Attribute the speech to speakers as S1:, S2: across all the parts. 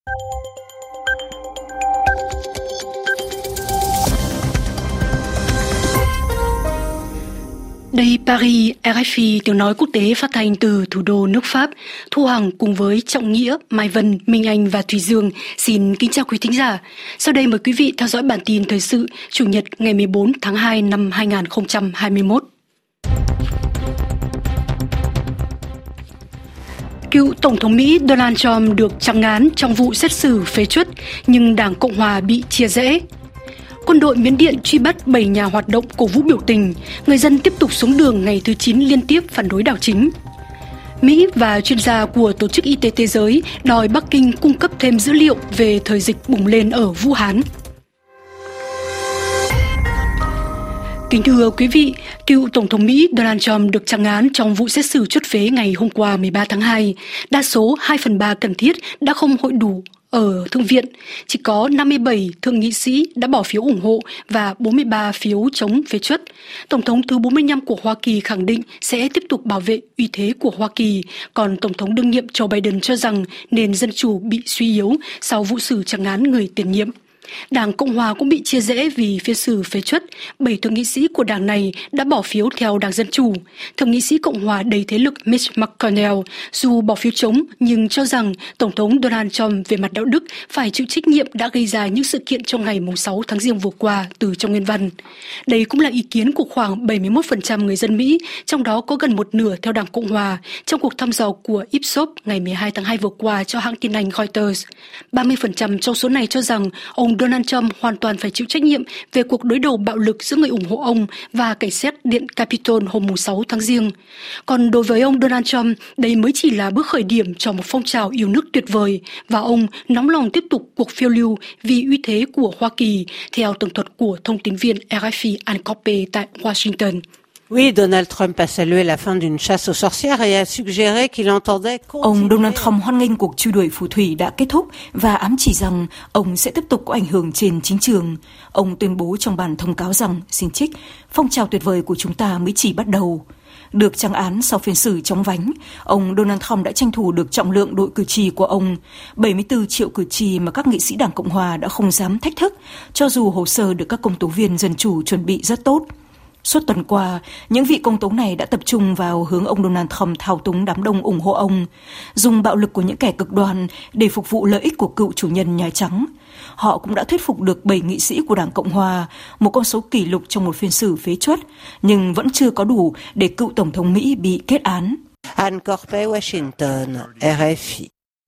S1: Đây Paris, RFI tiếng nói quốc tế phát thanh từ thủ đô nước Pháp. Thu Hằng cùng với Trọng Nghĩa, Mai Vân, Minh Anh và Thùy Dương xin kính chào quý thính giả. Sau đây mời quý vị theo dõi bản tin thời sự Chủ nhật ngày 14 tháng 2 năm 2021. Cựu Tổng thống Mỹ Donald Trump được trắng án trong vụ xét xử phế truất, nhưng Đảng Cộng hòa bị chia rẽ. Quân đội Miến Điện truy bắt 7 nhà hoạt động cổ vũ biểu tình, người dân tiếp tục xuống đường ngày thứ 9 liên tiếp phản đối đảo chính. Mỹ và chuyên gia của Tổ chức Y tế Thế giới đòi Bắc Kinh cung cấp thêm dữ liệu về thời dịch bùng lên ở Vũ Hán. Kính thưa quý vị, cựu Tổng thống Mỹ Donald Trump được trắng án trong vụ xét xử truất phế ngày hôm qua 13 tháng 2. Đa số 2/3 cần thiết đã không hội đủ ở Thượng viện. Chỉ có 57 thượng nghị sĩ đã bỏ phiếu ủng hộ và 43 phiếu chống phế truất. Tổng thống thứ 45 của Hoa Kỳ khẳng định sẽ tiếp tục bảo vệ uy thế của Hoa Kỳ, còn Tổng thống đương nhiệm Joe Biden cho rằng nền dân chủ bị suy yếu sau vụ xử trắng án người tiền nhiệm. Đảng Cộng hòa cũng bị chia rẽ vì phiên xử phế truất. 7 thượng nghị sĩ của đảng này đã bỏ phiếu theo Đảng Dân Chủ. Thượng nghị sĩ Cộng hòa đầy thế lực Mitch McConnell dù bỏ phiếu chống nhưng cho rằng Tổng thống Donald Trump về mặt đạo đức phải chịu trách nhiệm đã gây ra những sự kiện trong ngày 6 tháng Giêng vừa qua từ trong nguyên văn. Đây cũng là ý kiến của khoảng 71% người dân Mỹ, trong đó có gần một nửa theo Đảng Cộng hòa, trong cuộc thăm dò của Ipsos ngày 12 tháng 2 vừa qua cho hãng tin Anh Reuters. 30% trong số này cho rằng ông Donald Trump hoàn toàn phải chịu trách nhiệm về cuộc đối đầu bạo lực giữa người ủng hộ ông và cảnh sát điện Capitol hôm 6 tháng Giêng. Còn đối với ông Donald Trump, đây mới chỉ là bước khởi điểm cho một phong trào yêu nước tuyệt vời và ông nóng lòng tiếp tục cuộc phiêu lưu vì uy thế của Hoa Kỳ, theo tường thuật của thông tin viên RFI Ann Coppe tại Washington.
S2: Oui, Donald Trump a salué la fin d'une chasse aux sorcières et a suggéré qu'il entendait
S3: Ông Donald Trump hoan nghênh cuộc truy đuổi phù thủy đã kết thúc và ám chỉ rằng ông sẽ tiếp tục có ảnh hưởng trên chính trường. Ông tuyên bố trong bản thông cáo rằng, xin trích, phong trào tuyệt vời của chúng ta mới chỉ bắt đầu. Được trắng án sau phiên xử chóng vánh, ông Donald Trump đã tranh thủ được trọng lượng đội cử tri của ông, 74 triệu cử tri mà các nghị sĩ Đảng Cộng hòa đã không dám thách thức, cho dù hồ sơ được các công tố viên dân chủ chuẩn bị rất tốt. Suốt tuần qua, những vị công tố này đã tập trung vào hướng ông Donald Trump thao túng đám đông ủng hộ ông, dùng bạo lực của những kẻ cực đoan để phục vụ lợi ích của cựu chủ nhân Nhà Trắng. Họ cũng đã thuyết phục được 7 nghị sĩ của Đảng Cộng hòa, một con số kỷ lục trong một phiên xử phế truất, nhưng vẫn chưa có đủ để cựu Tổng thống Mỹ bị kết án.
S2: Ann Coppe, Washington, RFI.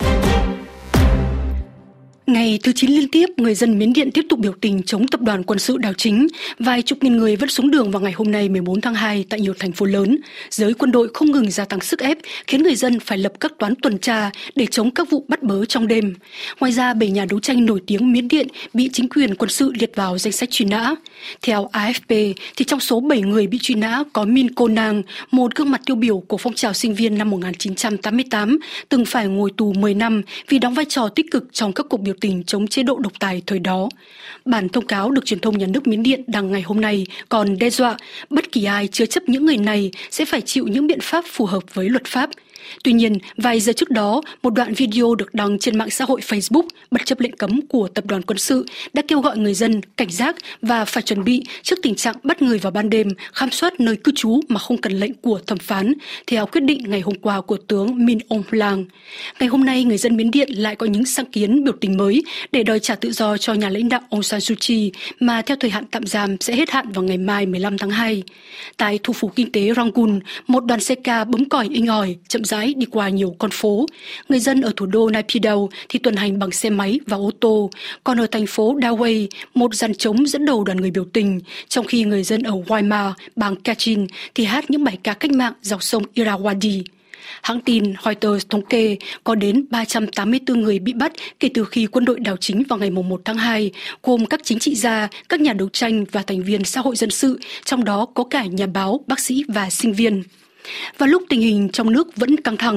S1: Ngày thứ 9 liên tiếp, người dân Miến Điện tiếp tục biểu tình chống tập đoàn quân sự đảo chính. Vài chục nghìn người vẫn xuống đường vào ngày hôm nay 14 tháng 2 tại nhiều thành phố lớn. Giới quân đội không ngừng gia tăng sức ép, khiến người dân phải lập các toán tuần tra để chống các vụ bắt bớ trong đêm. Ngoài ra, 7 nhà đấu tranh nổi tiếng Miến Điện bị chính quyền quân sự liệt vào danh sách truy nã. Theo AFP, thì trong số 7 người bị truy nã có Min Cô Nang, một gương mặt tiêu biểu của phong trào sinh viên năm 1988, từng phải ngồi tù 10 năm vì đóng vai trò tích cực trong các cuộc biểu tình chống chế độ độc tài thời đó. Bản thông cáo được truyền thông nhà nước Miến Điện đăng ngày hôm nay còn đe dọa bất kỳ ai chứa chấp những người này sẽ phải chịu những biện pháp phù hợp với luật pháp. Tuy nhiên, vài giờ trước đó, một đoạn video được đăng trên mạng xã hội Facebook bất chấp lệnh cấm của tập đoàn quân sự đã kêu gọi người dân cảnh giác và phải chuẩn bị trước tình trạng bắt người vào ban đêm, khám soát nơi cư trú mà không cần lệnh của thẩm phán, theo quyết định ngày hôm qua của tướng Min Aung Hlaing. Ngày hôm nay, người dân Miến Điện lại có những sáng kiến biểu tình mới để đòi trả tự do cho nhà lãnh đạo Aung San Suu Kyi mà theo thời hạn tạm giam sẽ hết hạn vào ngày mai 15 tháng 2. Tại thủ phủ kinh tế Rangoon, một đoàn xe ca bấm còi inh ỏi, chậm rãi đi qua nhiều con phố. Người dân ở thủ đô Naypyidaw thì tuần hành bằng xe máy và ô tô, còn ở thành phố Dawei, một dàn trống dẫn đầu đoàn người biểu tình, trong khi người dân ở Waima, bang Kachin thì hát những bài ca cách mạng dọc sông Irrawaddy. Hãng tin Reuters thống kê có đến 384 người bị bắt kể từ khi quân đội đảo chính vào ngày 1 tháng 2, gồm các chính trị gia, các nhà đấu tranh và thành viên xã hội dân sự, trong đó có cả nhà báo, bác sĩ và sinh viên. Và lúc tình hình trong nước vẫn căng thẳng,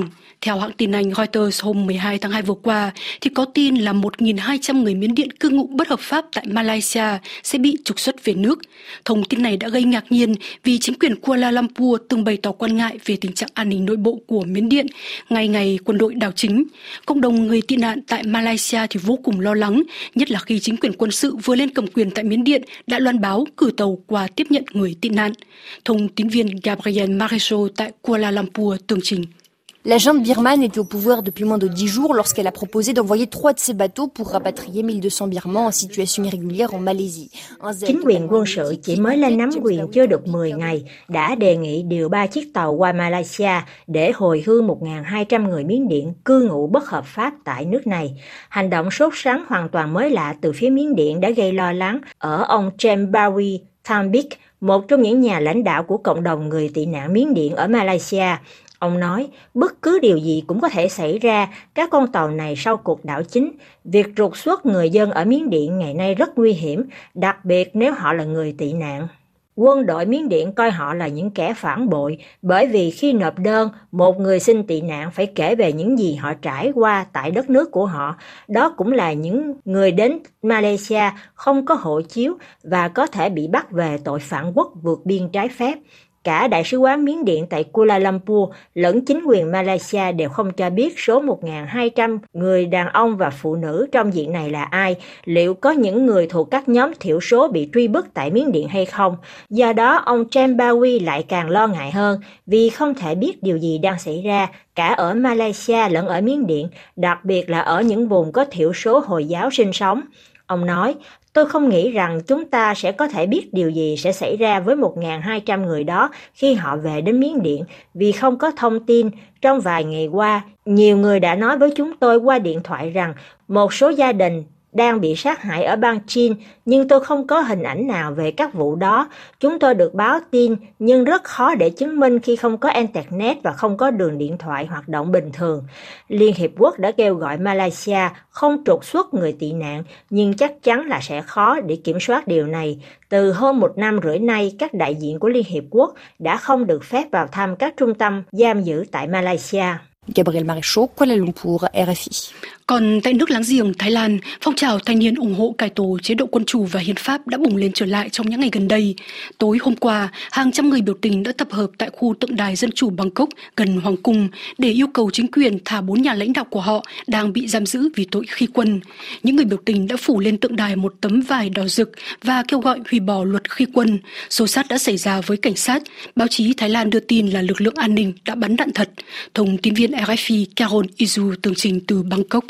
S1: Theo hãng tin Anh Reuters hôm 12 tháng 2 vừa qua, thì có tin là 1.200 người Miến Điện cư ngụ bất hợp pháp tại Malaysia sẽ bị trục xuất về nước. Thông tin này đã gây ngạc nhiên vì chính quyền Kuala Lumpur từng bày tỏ quan ngại về tình trạng an ninh nội bộ của Miến Điện ngay ngày quân đội đảo chính. Cộng đồng người tị nạn tại Malaysia thì vô cùng lo lắng, nhất là khi chính quyền quân sự vừa lên cầm quyền tại Miến Điện đã loan báo cử tàu qua tiếp nhận người tị nạn. Thông tín viên Gabriel Marecho tại Kuala Lumpur tường trình.
S4: La junte birmane est au pouvoir depuis moins de 10 jours lorsqu'elle a proposé d'envoyer 3 de ses bateaux pour rapatrier 1200 Birmans en situation irrégulière en Malaisie.
S5: Chính quyền quân sự chỉ mới lên nắm quyền chưa được 10 ngày đã đề nghị điều 3 chiếc tàu qua Malaysia để hồi hương 1.200 người Miến Điện cư ngụ bất hợp pháp tại nước này. Hành động sốt sắng hoàn toàn mới lạ từ phía Miến Điện đã gây lo lắng ở ông Chembawi Thambik, một trong những nhà lãnh đạo của cộng đồng người tị nạn Miến Điện ở Malaysia. Ông nói, bất cứ điều gì cũng có thể xảy ra các con tàu này sau cuộc đảo chính. Việc trục xuất người dân ở Miến Điện ngày nay rất nguy hiểm, đặc biệt nếu họ là người tị nạn. Quân đội Miến Điện coi họ là những kẻ phản bội, bởi vì khi nộp đơn, một người xin tị nạn phải kể về những gì họ trải qua tại đất nước của họ. Đó cũng là những người đến Malaysia không có hộ chiếu và có thể bị bắt về tội phản quốc vượt biên trái phép. Cả Đại sứ quán Miến Điện tại Kuala Lumpur lẫn chính quyền Malaysia đều không cho biết số 1.200 người đàn ông và phụ nữ trong diện này là ai, liệu có những người thuộc các nhóm thiểu số bị truy bức tại Miến Điện hay không. Do đó, ông Chembawi lại càng lo ngại hơn vì không thể biết điều gì đang xảy ra cả ở Malaysia lẫn ở Miến Điện, đặc biệt là ở những vùng có thiểu số Hồi giáo sinh sống. Ông nói, tôi không nghĩ rằng chúng ta sẽ có thể biết điều gì sẽ xảy ra với 1.200 người đó khi họ về đến Miến Điện vì không có thông tin. Trong vài ngày qua, nhiều người đã nói với chúng tôi qua điện thoại rằng một số gia đình đang bị sát hại ở bang Chin, nhưng tôi không có hình ảnh nào về các vụ đó. Chúng tôi được báo tin, nhưng rất khó để chứng minh khi không có Internet và không có đường điện thoại hoạt động bình thường. Liên Hiệp Quốc đã kêu gọi Malaysia không trục xuất người tị nạn, nhưng chắc chắn là sẽ khó để kiểm soát điều này. Từ hơn 1 năm rưỡi nay, các đại diện của Liên Hiệp Quốc đã không được phép vào thăm các trung tâm giam giữ tại Malaysia.
S4: Gabriel Marecho, Kuala Lumpur, RFI.
S1: Còn tại nước láng giềng Thái Lan, phong trào thanh niên ủng hộ cải tổ chế độ quân chủ và hiến pháp đã bùng lên trở lại trong những ngày gần đây. Tối hôm qua, hàng trăm người biểu tình đã tập hợp tại khu tượng đài dân chủ Bangkok gần Hoàng cung để yêu cầu chính quyền thả 4 nhà lãnh đạo của họ đang bị giam giữ vì tội khi quân. Những người biểu tình đã phủ lên tượng đài một tấm vải đỏ rực và kêu gọi hủy bỏ luật khi quân. Xô xát đã xảy ra với cảnh sát. Báo chí Thái Lan đưa tin là lực lượng an ninh đã bắn đạn thật. Thông tin viên RFI Carol Izu tường trình từ Bangkok.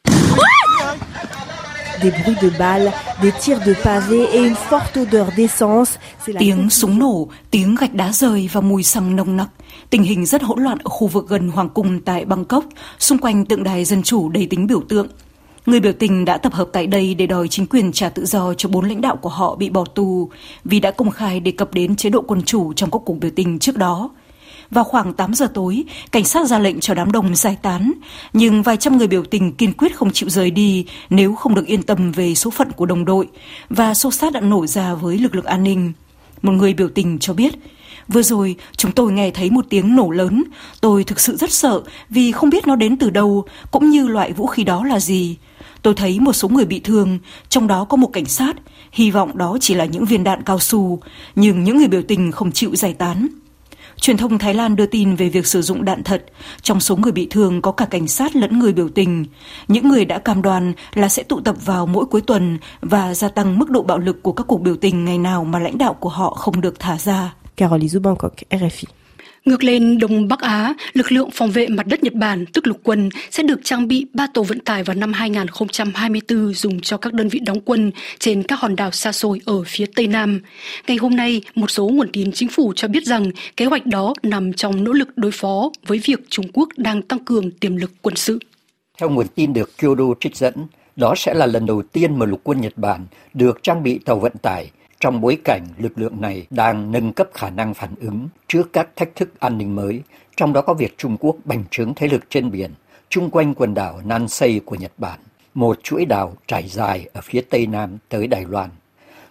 S6: Des bruits de balles, des tirs de pavé et une forte odeur d'essence.
S3: Tiếng súng nổ, tiếng gạch đá rơi và mùi xăng nồng nặc. Tình hình rất hỗn loạn ở khu vực gần Hoàng cung tại Bangkok, xung quanh tượng đài dân chủ đầy tính biểu tượng. Người biểu tình đã tập hợp tại đây để đòi chính quyền trả tự do cho 4 lãnh đạo của họ bị bỏ tù vì đã công khai đề cập đến chế độ quân chủ trong các cuộc biểu tình trước đó. Vào khoảng 8 giờ tối, cảnh sát ra lệnh cho đám đông giải tán, nhưng vài trăm người biểu tình kiên quyết không chịu rời đi nếu không được yên tâm về số phận của đồng đội, và xô xát đã nổ ra với lực lượng an ninh. Một người biểu tình cho biết, vừa rồi chúng tôi nghe thấy một tiếng nổ lớn, tôi thực sự rất sợ vì không biết nó đến từ đâu, cũng như loại vũ khí đó là gì. Tôi thấy một số người bị thương, trong đó có một cảnh sát, hy vọng đó chỉ là những viên đạn cao su, nhưng những người biểu tình không chịu giải tán. Truyền thông Thái Lan đưa tin về việc sử dụng đạn thật. Trong số người bị thương có cả cảnh sát lẫn người biểu tình. Những người đã cam đoan là sẽ tụ tập vào mỗi cuối tuần và gia tăng mức độ bạo lực của các cuộc biểu tình ngày nào mà lãnh đạo của họ không được thả ra.
S6: Carol Izu, Bangkok, RFI.
S1: Ngược lên Đông Bắc Á, lực lượng phòng vệ mặt đất Nhật Bản, tức lục quân, sẽ được trang bị 3 tàu vận tải vào năm 2024 dùng cho các đơn vị đóng quân trên các hòn đảo xa xôi ở phía Tây Nam. Ngày hôm nay, một số nguồn tin chính phủ cho biết rằng kế hoạch đó nằm trong nỗ lực đối phó với việc Trung Quốc đang tăng cường tiềm lực quân sự.
S7: Theo nguồn tin được Kyodo trích dẫn, đó sẽ là lần đầu tiên mà lục quân Nhật Bản được trang bị tàu vận tải, trong bối cảnh lực lượng này đang nâng cấp khả năng phản ứng trước các thách thức an ninh mới, trong đó có việc Trung Quốc bành trướng thế lực trên biển, chung quanh quần đảo Nansei của Nhật Bản, một chuỗi đảo trải dài ở phía Tây Nam tới Đài Loan.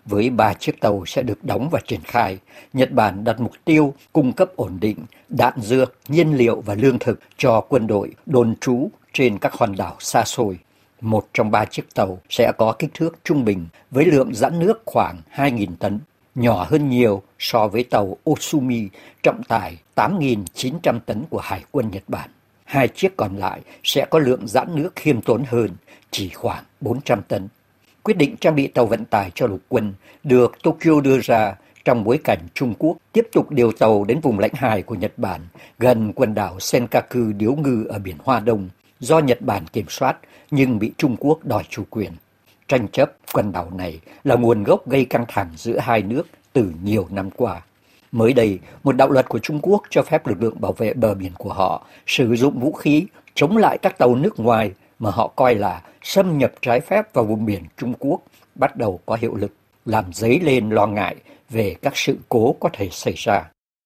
S7: Với 3 chiếc tàu sẽ được đóng và triển khai, Nhật Bản đặt mục tiêu cung cấp ổn định đạn dược, nhiên liệu và lương thực cho quân đội đồn trú trên các hòn đảo xa xôi. Một trong 3 chiếc tàu sẽ có kích thước trung bình với lượng giãn nước khoảng 2.000 tấn, nhỏ hơn nhiều so với tàu Osumi trọng tải 8.900 tấn của Hải quân Nhật Bản. 2 chiếc còn lại sẽ có lượng giãn nước khiêm tốn hơn, chỉ khoảng 400 tấn. Quyết định trang bị tàu vận tải cho lục quân được Tokyo đưa ra trong bối cảnh Trung Quốc tiếp tục điều tàu đến vùng lãnh hải của Nhật Bản gần quần đảo Senkaku điếu ngư ở biển Hoa Đông do Nhật Bản kiểm soát nhưng bị Trung Quốc đòi chủ quyền. Tranh chấp quần đảo này là nguồn gốc gây căng thẳng giữa hai nước từ nhiều năm qua. Mới đây, một đạo luật của Trung Quốc cho phép lực lượng bảo vệ bờ biển của họ sử dụng vũ khí chống lại các tàu nước ngoài mà họ coi là xâm nhập trái phép vào vùng biển Trung Quốc bắt đầu có hiệu lực, làm dấy lên lo ngại về các sự cố có thể xảy ra.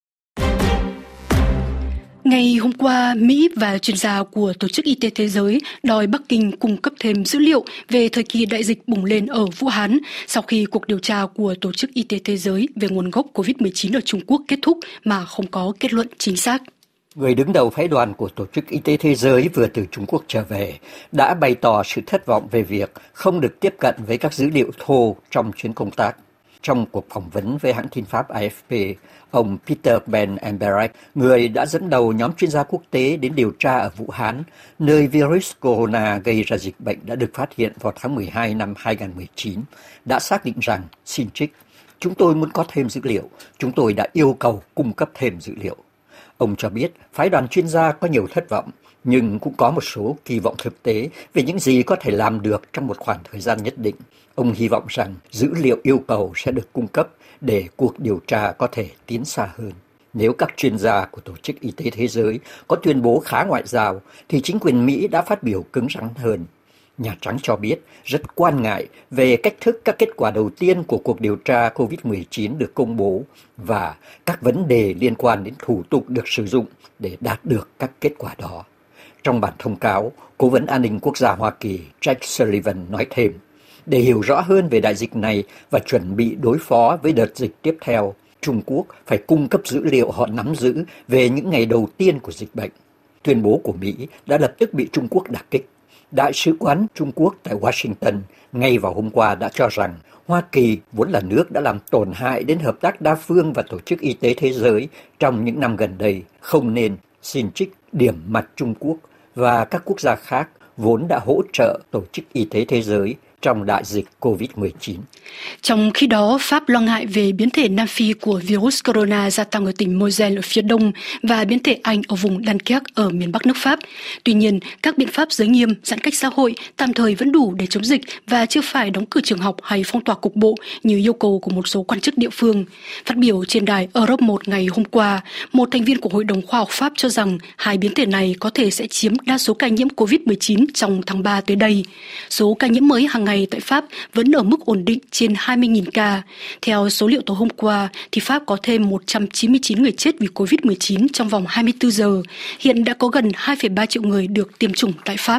S1: Ngày hôm qua, Mỹ và chuyên gia của Tổ chức Y tế Thế giới đòi Bắc Kinh cung cấp thêm dữ liệu về thời kỳ đại dịch bùng lên ở Vũ Hán sau khi cuộc điều tra của Tổ chức Y tế Thế giới về nguồn gốc COVID-19 ở Trung Quốc kết thúc mà không có kết luận chính xác.
S7: Người đứng đầu phái đoàn của Tổ chức Y tế Thế giới vừa từ Trung Quốc trở về đã bày tỏ sự thất vọng về việc không được tiếp cận với các dữ liệu thô trong chuyến công tác. Trong cuộc phỏng vấn với hãng tin Pháp AFP, ông Peter Ben Emberek, người đã dẫn đầu nhóm chuyên gia quốc tế đến điều tra ở Vũ Hán, nơi virus corona gây ra dịch bệnh đã được phát hiện vào tháng 12 năm 2019, đã xác định rằng, xin trích, chúng tôi muốn có thêm dữ liệu, chúng tôi đã yêu cầu cung cấp thêm dữ liệu. Ông cho biết phái đoàn chuyên gia có nhiều thất vọng, nhưng cũng có một số kỳ vọng thực tế về những gì có thể làm được trong một khoảng thời gian nhất định. Ông hy vọng rằng dữ liệu yêu cầu sẽ được cung cấp để cuộc điều tra có thể tiến xa hơn. Nếu các chuyên gia của Tổ chức Y tế Thế giới có tuyên bố khá ngoại giao, thì chính quyền Mỹ đã phát biểu cứng rắn hơn. Nhà Trắng cho biết rất quan ngại về cách thức các kết quả đầu tiên của cuộc điều tra COVID-19 được công bố và các vấn đề liên quan đến thủ tục được sử dụng để đạt được các kết quả đó. Trong bản thông cáo, Cố vấn An ninh Quốc gia Hoa Kỳ Jake Sullivan nói thêm, để hiểu rõ hơn về đại dịch này và chuẩn bị đối phó với đợt dịch tiếp theo, Trung Quốc phải cung cấp dữ liệu họ nắm giữ về những ngày đầu tiên của dịch bệnh. Tuyên bố của Mỹ đã lập tức bị Trung Quốc đả kích. Đại sứ quán Trung Quốc tại Washington ngay vào hôm qua đã cho rằng Hoa Kỳ vốn là nước đã làm tổn hại đến hợp tác đa phương và Tổ chức Y tế Thế giới trong những năm gần đây, không nên, xin trích, điểm mặt Trung Quốc và các quốc gia khác vốn đã hỗ trợ Tổ chức Y tế Thế giới trong đại dịch COVID-19.
S1: Trong khi đó, Pháp lo ngại về biến thể Nam Phi của virus corona gia tăng ở tỉnh Moselle ở phía đông và biến thể Anh ở vùng Dunkirk ở miền bắc nước Pháp. Tuy nhiên, các biện pháp giới nghiêm, giãn cách xã hội tạm thời vẫn đủ để chống dịch và chưa phải đóng cửa trường học hay phong tỏa cục bộ như yêu cầu của một số quan chức địa phương. Phát biểu trên đài Europe 1 ngày hôm qua, một thành viên của Hội đồng Khoa học Pháp cho rằng hai biến thể này có thể sẽ chiếm đa số ca nhiễm COVID-19 trong tháng 3 tới đây. Số ca nhiễm mới hàng ngày tại Pháp vẫn ở mức ổn định trên 20.000 ca. Theo số liệu tối hôm qua, thì Pháp có thêm 199 người chết vì COVID-19 trong vòng 24 giờ. Hiện đã có gần 2,3 triệu người được tiêm chủng tại Pháp.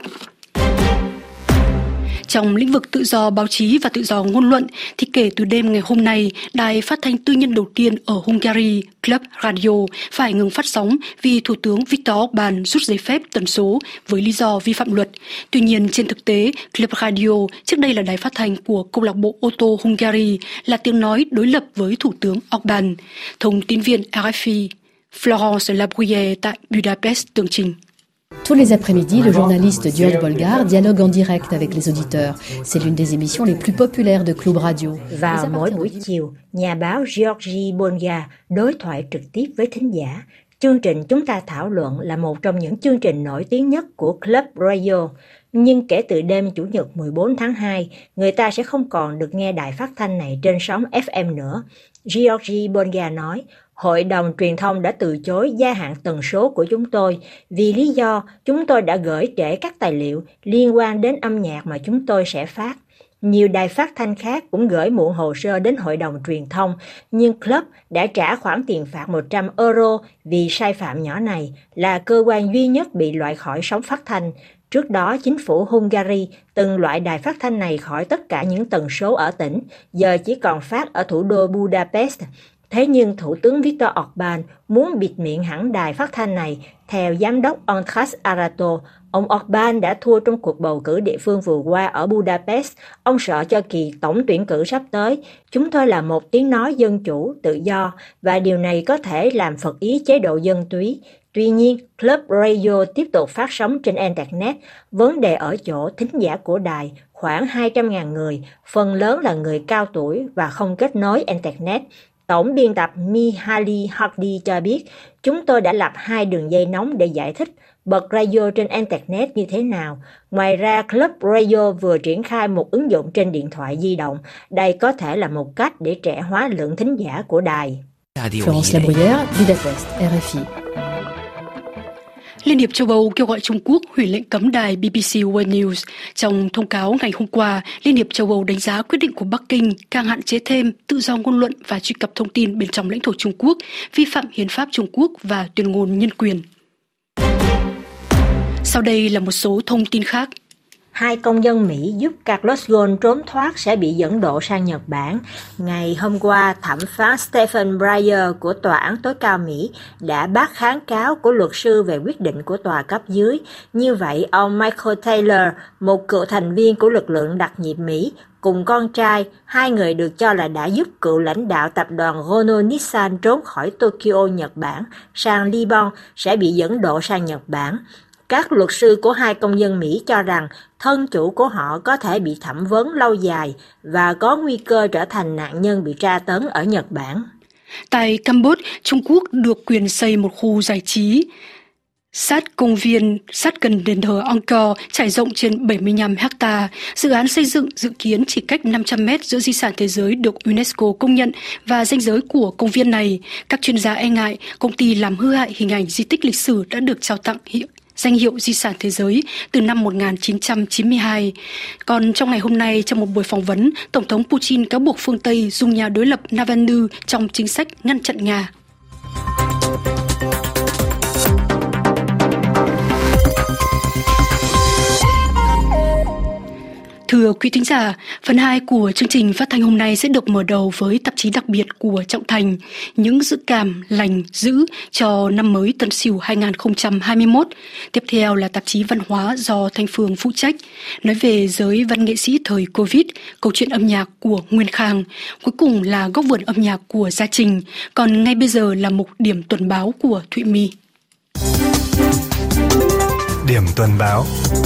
S1: Trong lĩnh vực tự do báo chí và tự do ngôn luận, thì kể từ đêm ngày hôm nay, đài phát thanh tư nhân đầu tiên ở Hungary, Club Radio, phải ngừng phát sóng vì Thủ tướng Viktor Orbán rút giấy phép tần số với lý do vi phạm luật. Tuy nhiên, trên thực tế, Club Radio, trước đây là đài phát thanh của câu lạc bộ ô tô Hungary, là tiếng nói đối lập với Thủ tướng Orbán. Thông tin viên RFI, Florence Labruyère tại Budapest tường trình.
S8: Tous les après-midi, le journaliste György Bolgár dialogue en direct avec les auditeurs. C'est l'une des émissions les plus populaires de Club Radio.
S5: Vào mỗi buổi chiều, nhà báo György Bolgár đối thoại trực tiếp với thính giả. Chương trình chúng ta thảo luận là một trong những chương trình nổi tiếng nhất của Club Radio. Nhưng kể từ đêm Chủ nhật 14 tháng 2, người ta sẽ không còn được nghe đài phát thanh này trên sóng FM nữa. György Bolgár nói, Hội đồng truyền thông đã từ chối gia hạn tần số của chúng tôi vì lý do chúng tôi đã gửi trễ các tài liệu liên quan đến âm nhạc mà chúng tôi sẽ phát. Nhiều đài phát thanh khác cũng gửi muộn hồ sơ đến Hội đồng truyền thông, nhưng Club đã trả khoản tiền phạt 100 euro vì sai phạm nhỏ này, là cơ quan duy nhất bị loại khỏi sóng phát thanh. Trước đó, chính phủ Hungary từng loại đài phát thanh này khỏi tất cả những tần số ở tỉnh, giờ chỉ còn phát ở thủ đô Budapest. Thế nhưng Thủ tướng Viktor Orbán muốn bịt miệng hẳn đài phát thanh này. Theo giám đốc András Arato, ông Orbán đã thua trong cuộc bầu cử địa phương vừa qua ở Budapest. Ông sợ cho kỳ tổng tuyển cử sắp tới. Chúng tôi là một tiếng nói dân chủ, tự do, và điều này có thể làm phật ý chế độ dân túy. Tuy nhiên, Club Radio tiếp tục phát sóng trên Internet. Vấn đề ở chỗ thính giả của đài, khoảng 200.000 người, phần lớn là người cao tuổi và không kết nối Internet. Tổng biên tập Mihaly Hardy cho biết, chúng tôi đã lập 2 đường dây nóng để giải thích bật radio trên Internet như thế nào. Ngoài ra, Club Radio vừa triển khai một ứng dụng trên điện thoại di động. Đây có thể là một cách để trẻ hóa lượng thính giả của đài.
S8: Florence Labruyère, Budapest, RFI.
S1: Liên hiệp châu Âu kêu gọi Trung Quốc hủy lệnh cấm đài BBC World News. Trong thông cáo ngày hôm qua, Liên hiệp châu Âu đánh giá quyết định của Bắc Kinh càng hạn chế thêm tự do ngôn luận và truy cập thông tin bên trong lãnh thổ Trung Quốc, vi phạm hiến pháp Trung Quốc và tuyên ngôn nhân quyền. Sau đây là một số thông tin khác.
S5: 2 công dân Mỹ giúp Carlos Ghosn trốn thoát sẽ bị dẫn độ sang Nhật Bản. Ngày hôm qua, thẩm phán Stephen Breyer của Tòa án tối cao Mỹ đã bác kháng cáo của luật sư về quyết định của tòa cấp dưới. Như vậy, ông Michael Taylor, một cựu thành viên của lực lượng đặc nhiệm Mỹ, cùng con trai, 2 người được cho là đã giúp cựu lãnh đạo tập đoàn Renault-Nissan trốn khỏi Tokyo, Nhật Bản, sang Liban, sẽ bị dẫn độ sang Nhật Bản. Các luật sư của 2 công dân Mỹ cho rằng thân chủ của họ có thể bị thẩm vấn lâu dài và có nguy cơ trở thành nạn nhân bị tra tấn ở Nhật Bản.
S1: Tại Campuchia, Trung Quốc được quyền xây một khu giải trí sát công viên sát gần đền thờ Angkor trải rộng trên 75 ha. Dự án xây dựng dự kiến chỉ cách 500 mét giữa di sản thế giới được UNESCO công nhận và ranh giới của công viên này. Các chuyên gia e ngại công ty làm hư hại hình ảnh di tích lịch sử đã được trao tặng danh hiệu di sản thế giới từ năm 1992. Còn trong ngày hôm nay, trong một buổi phỏng vấn, Tổng thống Putin cáo buộc phương Tây dùng nhà đối lập Navalny trong chính sách ngăn chặn Nga. Thưa quý thính giả, phần 2 của chương trình phát thanh hôm nay sẽ được mở đầu với tạp chí đặc biệt của Trọng Thành, những dự cảm lành dữ cho năm mới Tân Sửu 2021. Tiếp theo là tạp chí văn hóa do Thanh Phương phụ trách, nói về giới văn nghệ sĩ thời Covid, câu chuyện âm nhạc của Nguyên Khang. Cuối cùng là góc vườn âm nhạc của Gia Trình. Còn ngay bây giờ là mục điểm tuần báo của Thụy My.
S9: Điểm tuần báo.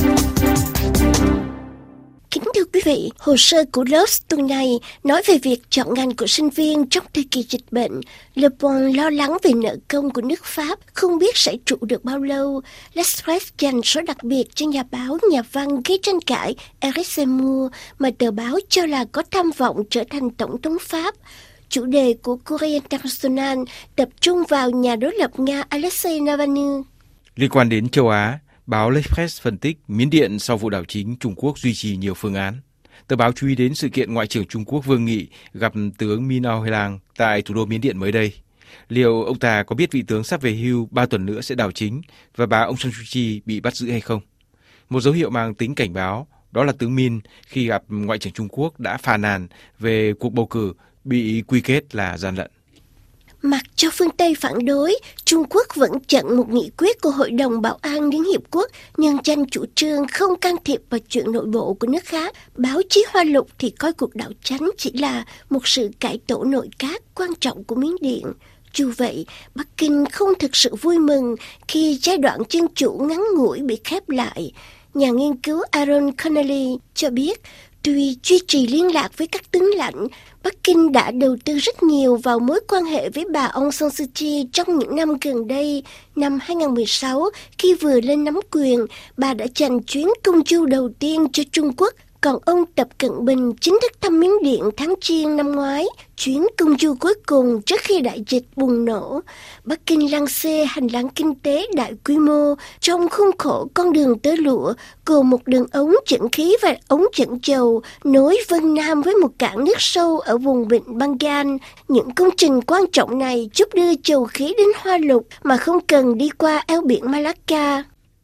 S10: Kính thưa quý vị, hồ sơ của Lost tuần này nói về việc chọn ngành của sinh viên trong thời kỳ dịch bệnh. Le Bon lo lắng về nợ công của nước Pháp, không biết sẽ trụ được bao lâu. L'Express dành số đặc biệt cho nhà báo, nhà văn gây tranh cãi Eric Zemmour mà tờ báo cho là có tham vọng trở thành tổng thống Pháp. Chủ đề của Courrier International tập trung vào nhà đối lập Nga Alexei Navalny.
S11: Liên quan đến châu Á, báo L'Express phân tích Miến Điện sau vụ đảo chính Trung Quốc duy trì nhiều phương án. Tờ báo chú ý đến sự kiện Ngoại trưởng Trung Quốc Vương Nghị gặp tướng Min Aung Hlaing tại thủ đô Miến Điện mới đây. Liệu ông ta có biết vị tướng sắp về hưu 3 tuần nữa sẽ đảo chính và bà Aung San Suu Kyi bị bắt giữ hay không? Một dấu hiệu mang tính cảnh báo đó là tướng Min khi gặp Ngoại trưởng Trung Quốc đã phàn nàn về cuộc bầu cử bị quy kết là gian lận.
S10: Mặc cho phương Tây phản đối, Trung Quốc vẫn chặn một nghị quyết của Hội đồng Bảo an Liên Hiệp Quốc nhân danh chủ trương không can thiệp vào chuyện nội bộ của nước khác. Báo chí Hoa Lục thì coi cuộc đảo chính chỉ là một sự cải tổ nội các quan trọng của Miến Điện. Dù vậy, Bắc Kinh không thực sự vui mừng khi giai đoạn dân chủ ngắn ngủi bị khép lại. Nhà nghiên cứu Aaron Connelly cho biết, tuy duy trì liên lạc với các tướng lãnh, Bắc Kinh đã đầu tư rất nhiều vào mối quan hệ với bà Aung San Suu Kyi trong những năm gần đây. Năm 2016, khi vừa lên nắm quyền, bà đã dành chuyến công du đầu tiên cho Trung Quốc, còn ông Tập Cận Bình chính thức thăm Miến Điện tháng Giêng năm ngoái, chuyến công du cuối cùng trước khi đại dịch bùng nổ. Bắc Kinh lăng xê hành lang kinh tế đại quy mô trong khuôn khổ con đường tơ lụa, gồm một đường ống dẫn khí và ống dẫn dầu nối Vân Nam với một cảng nước sâu ở vùng vịnh Bengal. Những công trình quan trọng này giúp đưa dầu khí đến Hoa Lục mà không cần đi qua eo biển Malacca.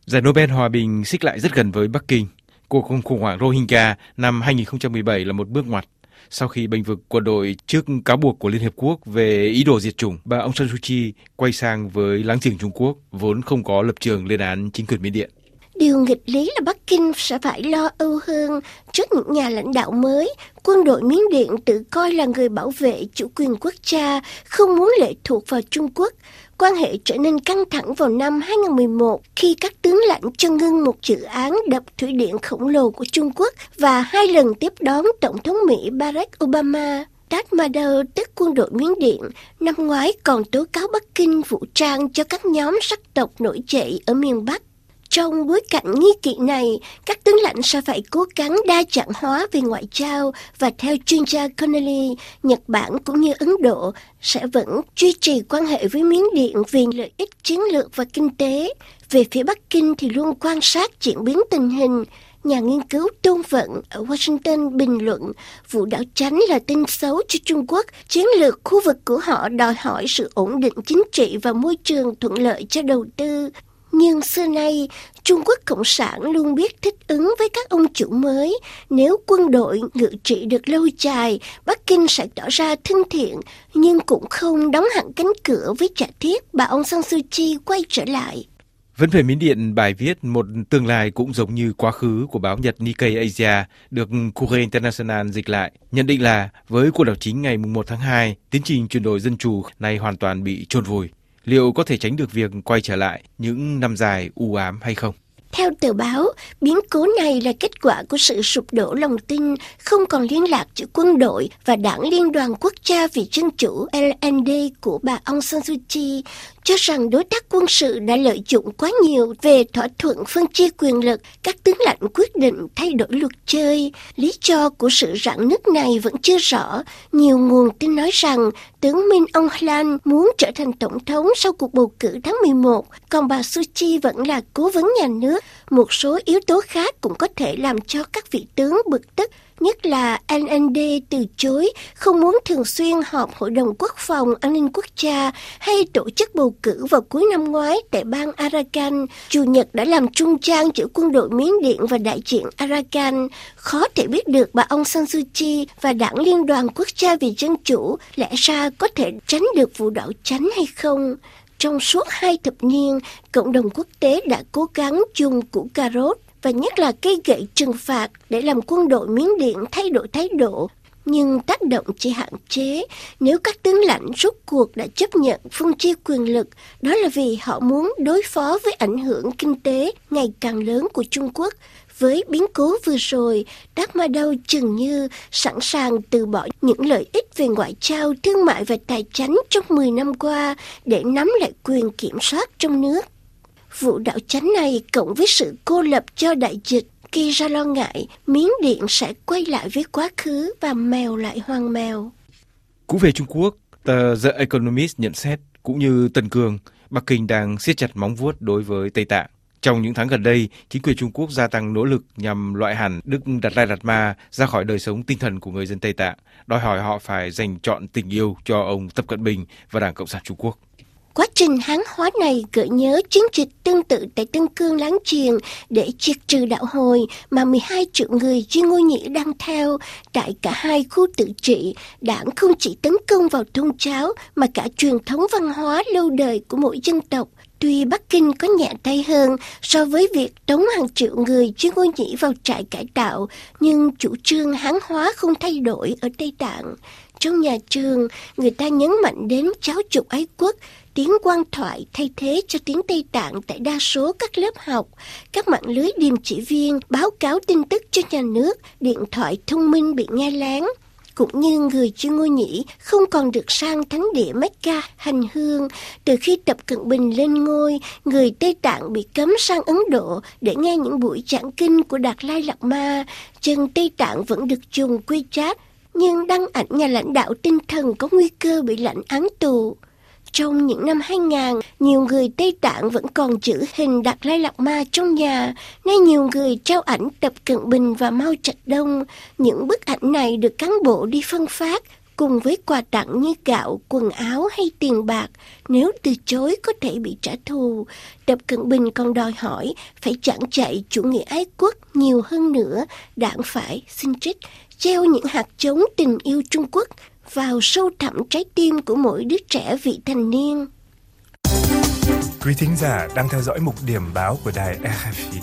S11: Giải Nobel Hòa bình xích lại rất gần với Bắc Kinh. Cuộc khủng hoảng Rohingya năm 2017 là một bước ngoặt. Sau khi bênh vực quân đội trước cáo buộc của Liên Hiệp Quốc về ý đồ diệt chủng, bà Aung San Suu Kyi quay sang với láng giềng Trung Quốc, vốn không có lập trường lên án chính quyền Miến Điện.
S10: Điều nghịch lý là Bắc Kinh sẽ phải lo âu hơn trước những nhà lãnh đạo mới. Quân đội Miến Điện tự coi là người bảo vệ chủ quyền quốc gia, không muốn lệ thuộc vào Trung Quốc. Quan hệ trở nên căng thẳng vào năm 2011 khi các tướng lãnh cho ngưng một dự án đập thủy điện khổng lồ của Trung Quốc và 2 lần tiếp đón Tổng thống Mỹ Barack Obama. Tatmadaw, tức quân đội Miến Điện, năm ngoái còn tố cáo Bắc Kinh vũ trang cho các nhóm sắc tộc nổi dậy ở miền Bắc. Trong bối cảnh nghi kỵ này, các tướng lãnh sẽ phải cố gắng đa dạng hóa về ngoại giao và theo chuyên gia Connelly, Nhật Bản cũng như Ấn Độ sẽ vẫn duy trì quan hệ với Miến Điện vì lợi ích chiến lược và kinh tế. Về phía Bắc Kinh thì luôn quan sát diễn biến tình hình. Nhà nghiên cứu Tôn Vận ở Washington bình luận vụ đảo chánh là tin xấu cho Trung Quốc. Chiến lược khu vực của họ đòi hỏi sự ổn định chính trị và môi trường thuận lợi cho đầu tư. Nhưng xưa nay, Trung Quốc Cộng sản luôn biết thích ứng với các ông chủ mới. Nếu quân đội ngự trị được lâu dài, Bắc Kinh sẽ tỏ ra thân thiện, nhưng cũng không đóng hẳn cánh cửa với giả thiết bà Aung San Suu Kyi quay trở lại.
S11: Vẫn về Miến Điện, bài viết Một tương lai cũng giống như quá khứ của báo Nhật Nikkei Asia được Courrier International dịch lại, nhận định là với cuộc đảo chính ngày 1 tháng 2, tiến trình chuyển đổi dân chủ này hoàn toàn bị chôn vùi. Liệu có thể tránh được việc quay trở lại những năm dài u ám hay không?
S10: Theo tờ báo, biến cố này là kết quả của sự sụp đổ lòng tin, không còn liên lạc giữa quân đội và Đảng Liên đoàn Quốc gia vì Dân chủ LND của bà Aung San Suu Kyi, cho rằng đối tác quân sự đã lợi dụng quá nhiều về thỏa thuận phân chia quyền lực, các tướng lãnh quyết định thay đổi luật chơi. Lý do của sự rạn nứt này vẫn chưa rõ. Nhiều nguồn tin nói rằng tướng Min Aung Hlaing muốn trở thành tổng thống sau cuộc bầu cử tháng 11, còn bà Suu Kyi vẫn là cố vấn nhà nước. Một số yếu tố khác cũng có thể làm cho các vị tướng bực tức, nhất là LND từ chối, không muốn thường xuyên họp Hội đồng Quốc phòng An ninh Quốc gia hay tổ chức bầu cử vào cuối năm ngoái tại bang Arakan. Chủ Nhật đã làm trung gian giữa quân đội Miến Điện và đại diện Arakan. Khó thể biết được bà Aung San Suu Kyi và Đảng Liên đoàn Quốc gia vì Dân chủ lẽ ra có thể tránh được vụ đảo chánh hay không. Trong suốt 2 thập niên, cộng đồng quốc tế đã cố gắng dùng củ cà rốt và nhất là cây gậy trừng phạt để làm quân đội Miến Điện thay đổi thái độ. Nhưng tác động chỉ hạn chế. Nếu các tướng lãnh rốt cuộc đã chấp nhận phân chia quyền lực, đó là vì họ muốn đối phó với ảnh hưởng kinh tế ngày càng lớn của Trung Quốc. Với biến cố vừa rồi, Tatmadaw chừng như sẵn sàng từ bỏ những lợi ích về ngoại giao, thương mại và tài chính trong 10 năm qua để nắm lại quyền kiểm soát trong nước. Vụ đảo chánh này cộng với sự cô lập do đại dịch gây ra lo ngại Miến Điện sẽ quay lại với quá khứ và mèo lại hoang mèo.
S11: Cũng về Trung Quốc, tờ The Economist nhận xét cũng như Tân Cương, Bắc Kinh đang siết chặt móng vuốt đối với Tây Tạng. Trong những tháng gần đây, chính quyền Trung Quốc gia tăng nỗ lực nhằm loại hẳn Đức Đạt Lai Lạt Ma ra khỏi đời sống tinh thần của người dân Tây Tạng, đòi hỏi họ phải dành trọn tình yêu cho ông Tập Cận Bình và Đảng Cộng sản Trung Quốc.
S10: Quá trình Hán hóa này gợi nhớ chiến dịch tương tự tại Tân Cương láng giềng để triệt trừ đạo Hồi mà 12 triệu người Duy Ngô Nhĩ đang theo. Tại cả hai khu tự trị, đảng không chỉ tấn công vào tôn giáo mà cả truyền thống văn hóa lâu đời của mỗi dân tộc. Tuy Bắc Kinh có nhẹ tay hơn so với việc tống hàng triệu người Duy Ngô Nhĩ vào trại cải tạo, nhưng chủ trương Hán hóa không thay đổi ở Tây Tạng. Trong nhà trường, người ta nhấn mạnh đến giáo dục ái quốc, tiếng quan thoại thay thế cho tiếng Tây Tạng tại đa số các lớp học, các mạng lưới điềm chỉ viên báo cáo tin tức cho nhà nước, điện thoại thông minh bị nghe lén. Cũng như người Duy Ngô Nhĩ không còn được sang thánh địa Mecca hành hương. Từ khi Tập Cận Bình lên ngôi, người Tây Tạng bị cấm sang Ấn Độ để nghe những buổi giảng kinh của Đạt Lai Lạt Ma. Dân Tây Tạng vẫn được dùng WeChat, nhưng đăng ảnh nhà lãnh đạo tinh thần có nguy cơ bị lãnh án tù. Trong những năm 2000, nhiều người Tây Tạng vẫn còn giữ hình Đạt Lai Lạt Ma trong nhà, nên nhiều người treo ảnh Tập Cận Bình và Mao Trạch Đông. Những bức ảnh này được cán bộ đi phân phát, cùng với quà tặng như gạo, quần áo hay tiền bạc. Nếu từ chối có thể bị trả thù. Tập Cận Bình còn đòi hỏi phải giảng dạy chủ nghĩa ái quốc nhiều hơn nữa, đảng phải, xin trích, gieo những hạt giống tình yêu Trung Quốc vào sâu thẳm trái tim của mỗi đứa trẻ vị thành niên.
S9: Quý thính giả đang theo dõi mục điểm báo của đài RFI.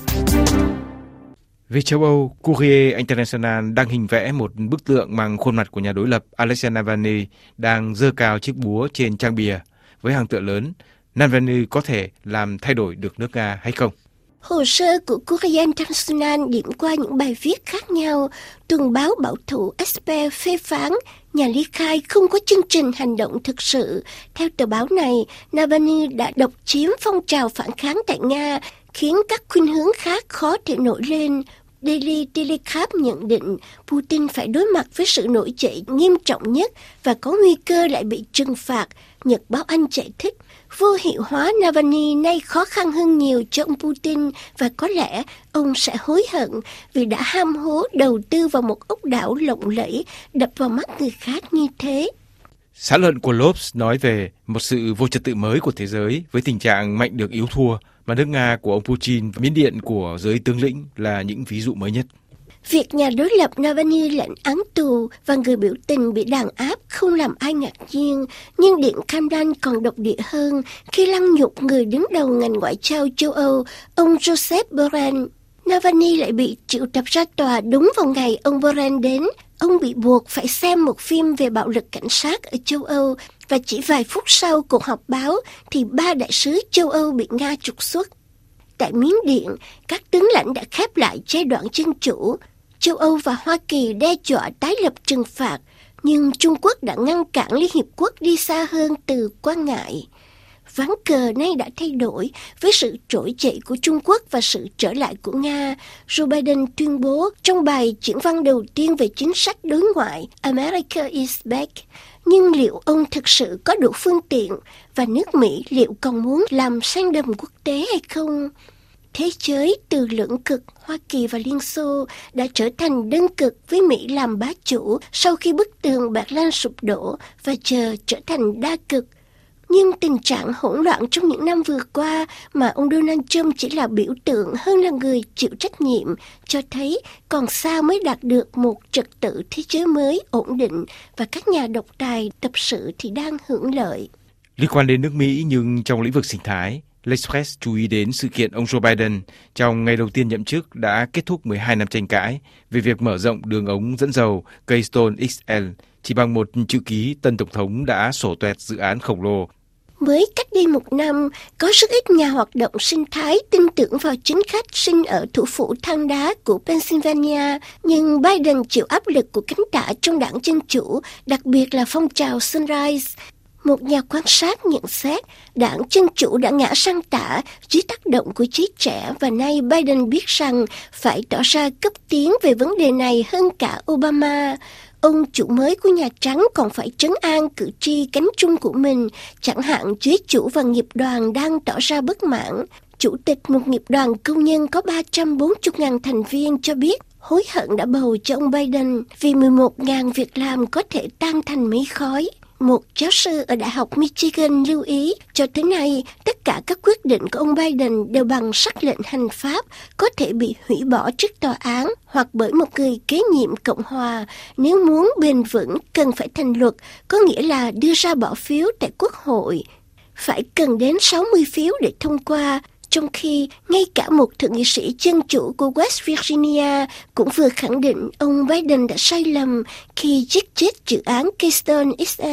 S11: Về châu Âu, Courrier International đăng hình vẽ một bức tượng mang khuôn mặt của nhà đối lập Alexei Navalny đang giơ cao chiếc búa trên trang bìa với hàng tựa lớn Navalny có thể làm thay đổi được nước Nga hay không.
S10: Hồ sơ của Courrier International điểm qua những bài viết khác nhau. Tuần báo bảo thủ Esper phê phán nhà ly khai không có chương trình hành động thực sự. Theo tờ báo này, Navalny đã độc chiếm phong trào phản kháng tại Nga, khiến các khuynh hướng khác khó thể nổi lên. Daily Telegraph nhận định Putin phải đối mặt với sự nổi dậy nghiêm trọng nhất và có nguy cơ lại bị trừng phạt. Nhật báo Anh giải thích, vô hiệu hóa Navalny nay khó khăn hơn nhiều cho ông Putin và có lẽ ông sẽ hối hận vì đã ham hố đầu tư vào một ốc đảo lộng lẫy đập vào mắt người khác như thế.
S11: Xã luận của Lobs nói về một sự vô trật tự mới của thế giới với tình trạng mạnh được yếu thua mà nước Nga của ông Putin và Miến Điện của giới tướng lĩnh là những ví dụ mới nhất.
S10: Việc nhà đối lập Navalny lãnh án tù và người biểu tình bị đàn áp không làm ai ngạc nhiên, nhưng Điện Kremlin còn độc địa hơn khi lăng nhục người đứng đầu ngành ngoại giao châu Âu, ông Joseph Borrell. Navalny lại bị triệu tập ra tòa đúng vào ngày ông Borrell đến. Ông bị buộc phải xem một phim về bạo lực cảnh sát ở châu Âu và chỉ vài phút sau cuộc họp báo thì 3 đại sứ châu Âu bị Nga trục xuất. Tại Miến Điện, các tướng lãnh đã khép lại giai đoạn dân chủ. Châu Âu và Hoa Kỳ đe dọa tái lập trừng phạt, nhưng Trung Quốc đã ngăn cản Liên Hiệp Quốc đi xa hơn từ quan ngại. Ván cờ nay đã thay đổi với sự trỗi dậy của Trung Quốc và sự trở lại của Nga. Joe Biden tuyên bố trong bài diễn văn đầu tiên về chính sách đối ngoại America is back. Nhưng liệu ông thực sự có đủ phương tiện và nước Mỹ liệu còn muốn làm sang đầm quốc tế hay không? Thế giới từ lưỡng cực Hoa Kỳ và Liên Xô đã trở thành đơn cực với Mỹ làm bá chủ sau khi bức tường Berlin sụp đổ và giờ trở thành đa cực. Nhưng tình trạng hỗn loạn trong những năm vừa qua mà ông Donald Trump chỉ là biểu tượng hơn là người chịu trách nhiệm, cho thấy còn xa mới đạt được một trật tự thế giới mới ổn định và các nhà độc tài tập sự thì đang hưởng lợi.
S11: Liên quan đến nước Mỹ nhưng trong lĩnh vực sinh thái, L'Express chú ý đến sự kiện ông Joe Biden trong ngày đầu tiên nhậm chức đã kết thúc 12 năm tranh cãi về việc mở rộng đường ống dẫn dầu Keystone XL. Chỉ bằng một chữ ký, tân tổng thống đã sổ toẹt dự án khổng lồ.
S10: Mới cách đây một năm, có rất ít nhà hoạt động sinh thái tin tưởng vào chính khách sinh ở thủ phủ than đá của Pennsylvania, nhưng Biden chịu áp lực của cánh tả trong đảng Dân Chủ, đặc biệt là phong trào Sunrise. Một nhà quan sát nhận xét, đảng Dân Chủ đã ngã sang tả dưới tác động của giới trẻ và nay Biden biết rằng phải tỏ ra cấp tiến về vấn đề này hơn cả Obama. Ông chủ mới của Nhà Trắng còn phải trấn an cử tri cánh trung của mình, chẳng hạn giới chủ và nghiệp đoàn đang tỏ ra bất mãn. Chủ tịch một nghiệp đoàn công nhân có 340.000 thành viên cho biết hối hận đã bầu cho ông Biden vì 11.000 việc làm có thể tan thành mây khói. Một giáo sư ở Đại học Michigan lưu ý, cho tới nay, tất cả các quyết định của ông Biden đều bằng sắc lệnh hành pháp, có thể bị hủy bỏ trước tòa án hoặc bởi một người kế nhiệm Cộng hòa. Nếu muốn bền vững, cần phải thành luật, có nghĩa là đưa ra bỏ phiếu tại Quốc hội. Phải cần đến 60 phiếu để thông qua, trong khi ngay cả một thượng nghị sĩ dân chủ của West Virginia cũng vừa khẳng định ông Biden đã sai lầm khi giết chết dự án Keystone XL.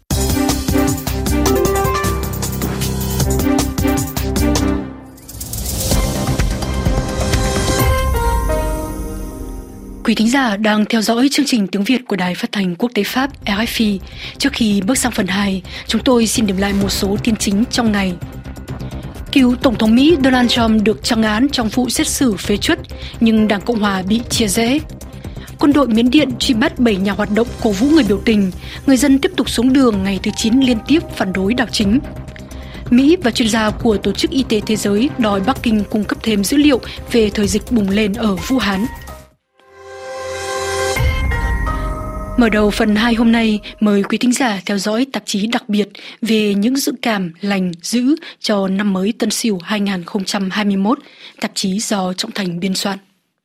S1: Quý thính giả đang theo dõi chương trình tiếng Việt của Đài Phát thanh Quốc tế Pháp RFI. Trước khi bước sang phần 2, chúng tôi xin điểm lại một số tin chính trong ngày. Cựu Tổng thống Mỹ Donald Trump được trăng án trong vụ xét xử phế truất, nhưng Đảng Cộng hòa bị chia rẽ. Quân đội Miến Điện truy bắt 7 nhà hoạt động cổ vũ người biểu tình. Người dân tiếp tục xuống đường ngày thứ 9 liên tiếp phản đối đảo chính. Mỹ và chuyên gia của Tổ chức Y tế Thế giới đòi Bắc Kinh cung cấp thêm dữ liệu về thời dịch bùng lên ở Vũ Hán. Mở đầu phần 2 hôm nay, mời quý thính giả theo dõi tạp chí đặc biệt về những dự cảm lành dữ cho năm mới Tân Sửu 2021, tạp chí do Trọng Thành biên soạn.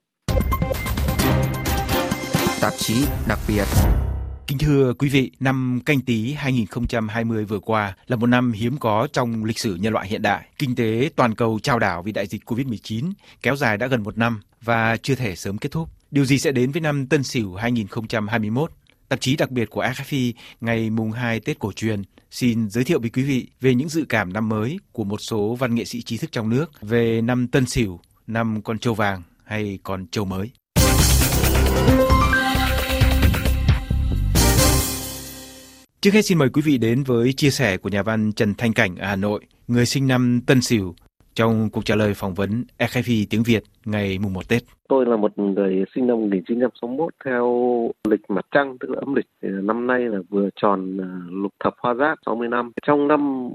S12: Tạp chí đặc biệt.
S11: Kính thưa quý vị, năm Canh Tý 2020 vừa qua là một năm hiếm có trong lịch sử nhân loại hiện đại. Kinh tế toàn cầu chao đảo vì đại dịch Covid-19 kéo dài đã gần một năm và chưa thể sớm kết thúc. Điều gì sẽ đến với năm Tân Sửu 2021? Tạp chí đặc biệt của RFI ngày mùng 2 Tết cổ truyền xin giới thiệu với quý vị về những dự cảm năm mới của một số văn nghệ sĩ trí thức trong nước về năm Tân Sửu, năm con trâu vàng hay con trâu mới. Trước hết xin mời quý vị đến với chia sẻ của nhà văn Trần Thanh Cảnh ở Hà Nội, người sinh năm Tân Sửu, trong cuộc trả lời phỏng vấn RFI tiếng Việt ngày mùng 1 Tết.
S13: Tôi là một người sinh năm 1961 theo lịch mặt trăng, tức là âm lịch. Năm nay là vừa tròn lục thập hoa giáp 60 năm. Trong năm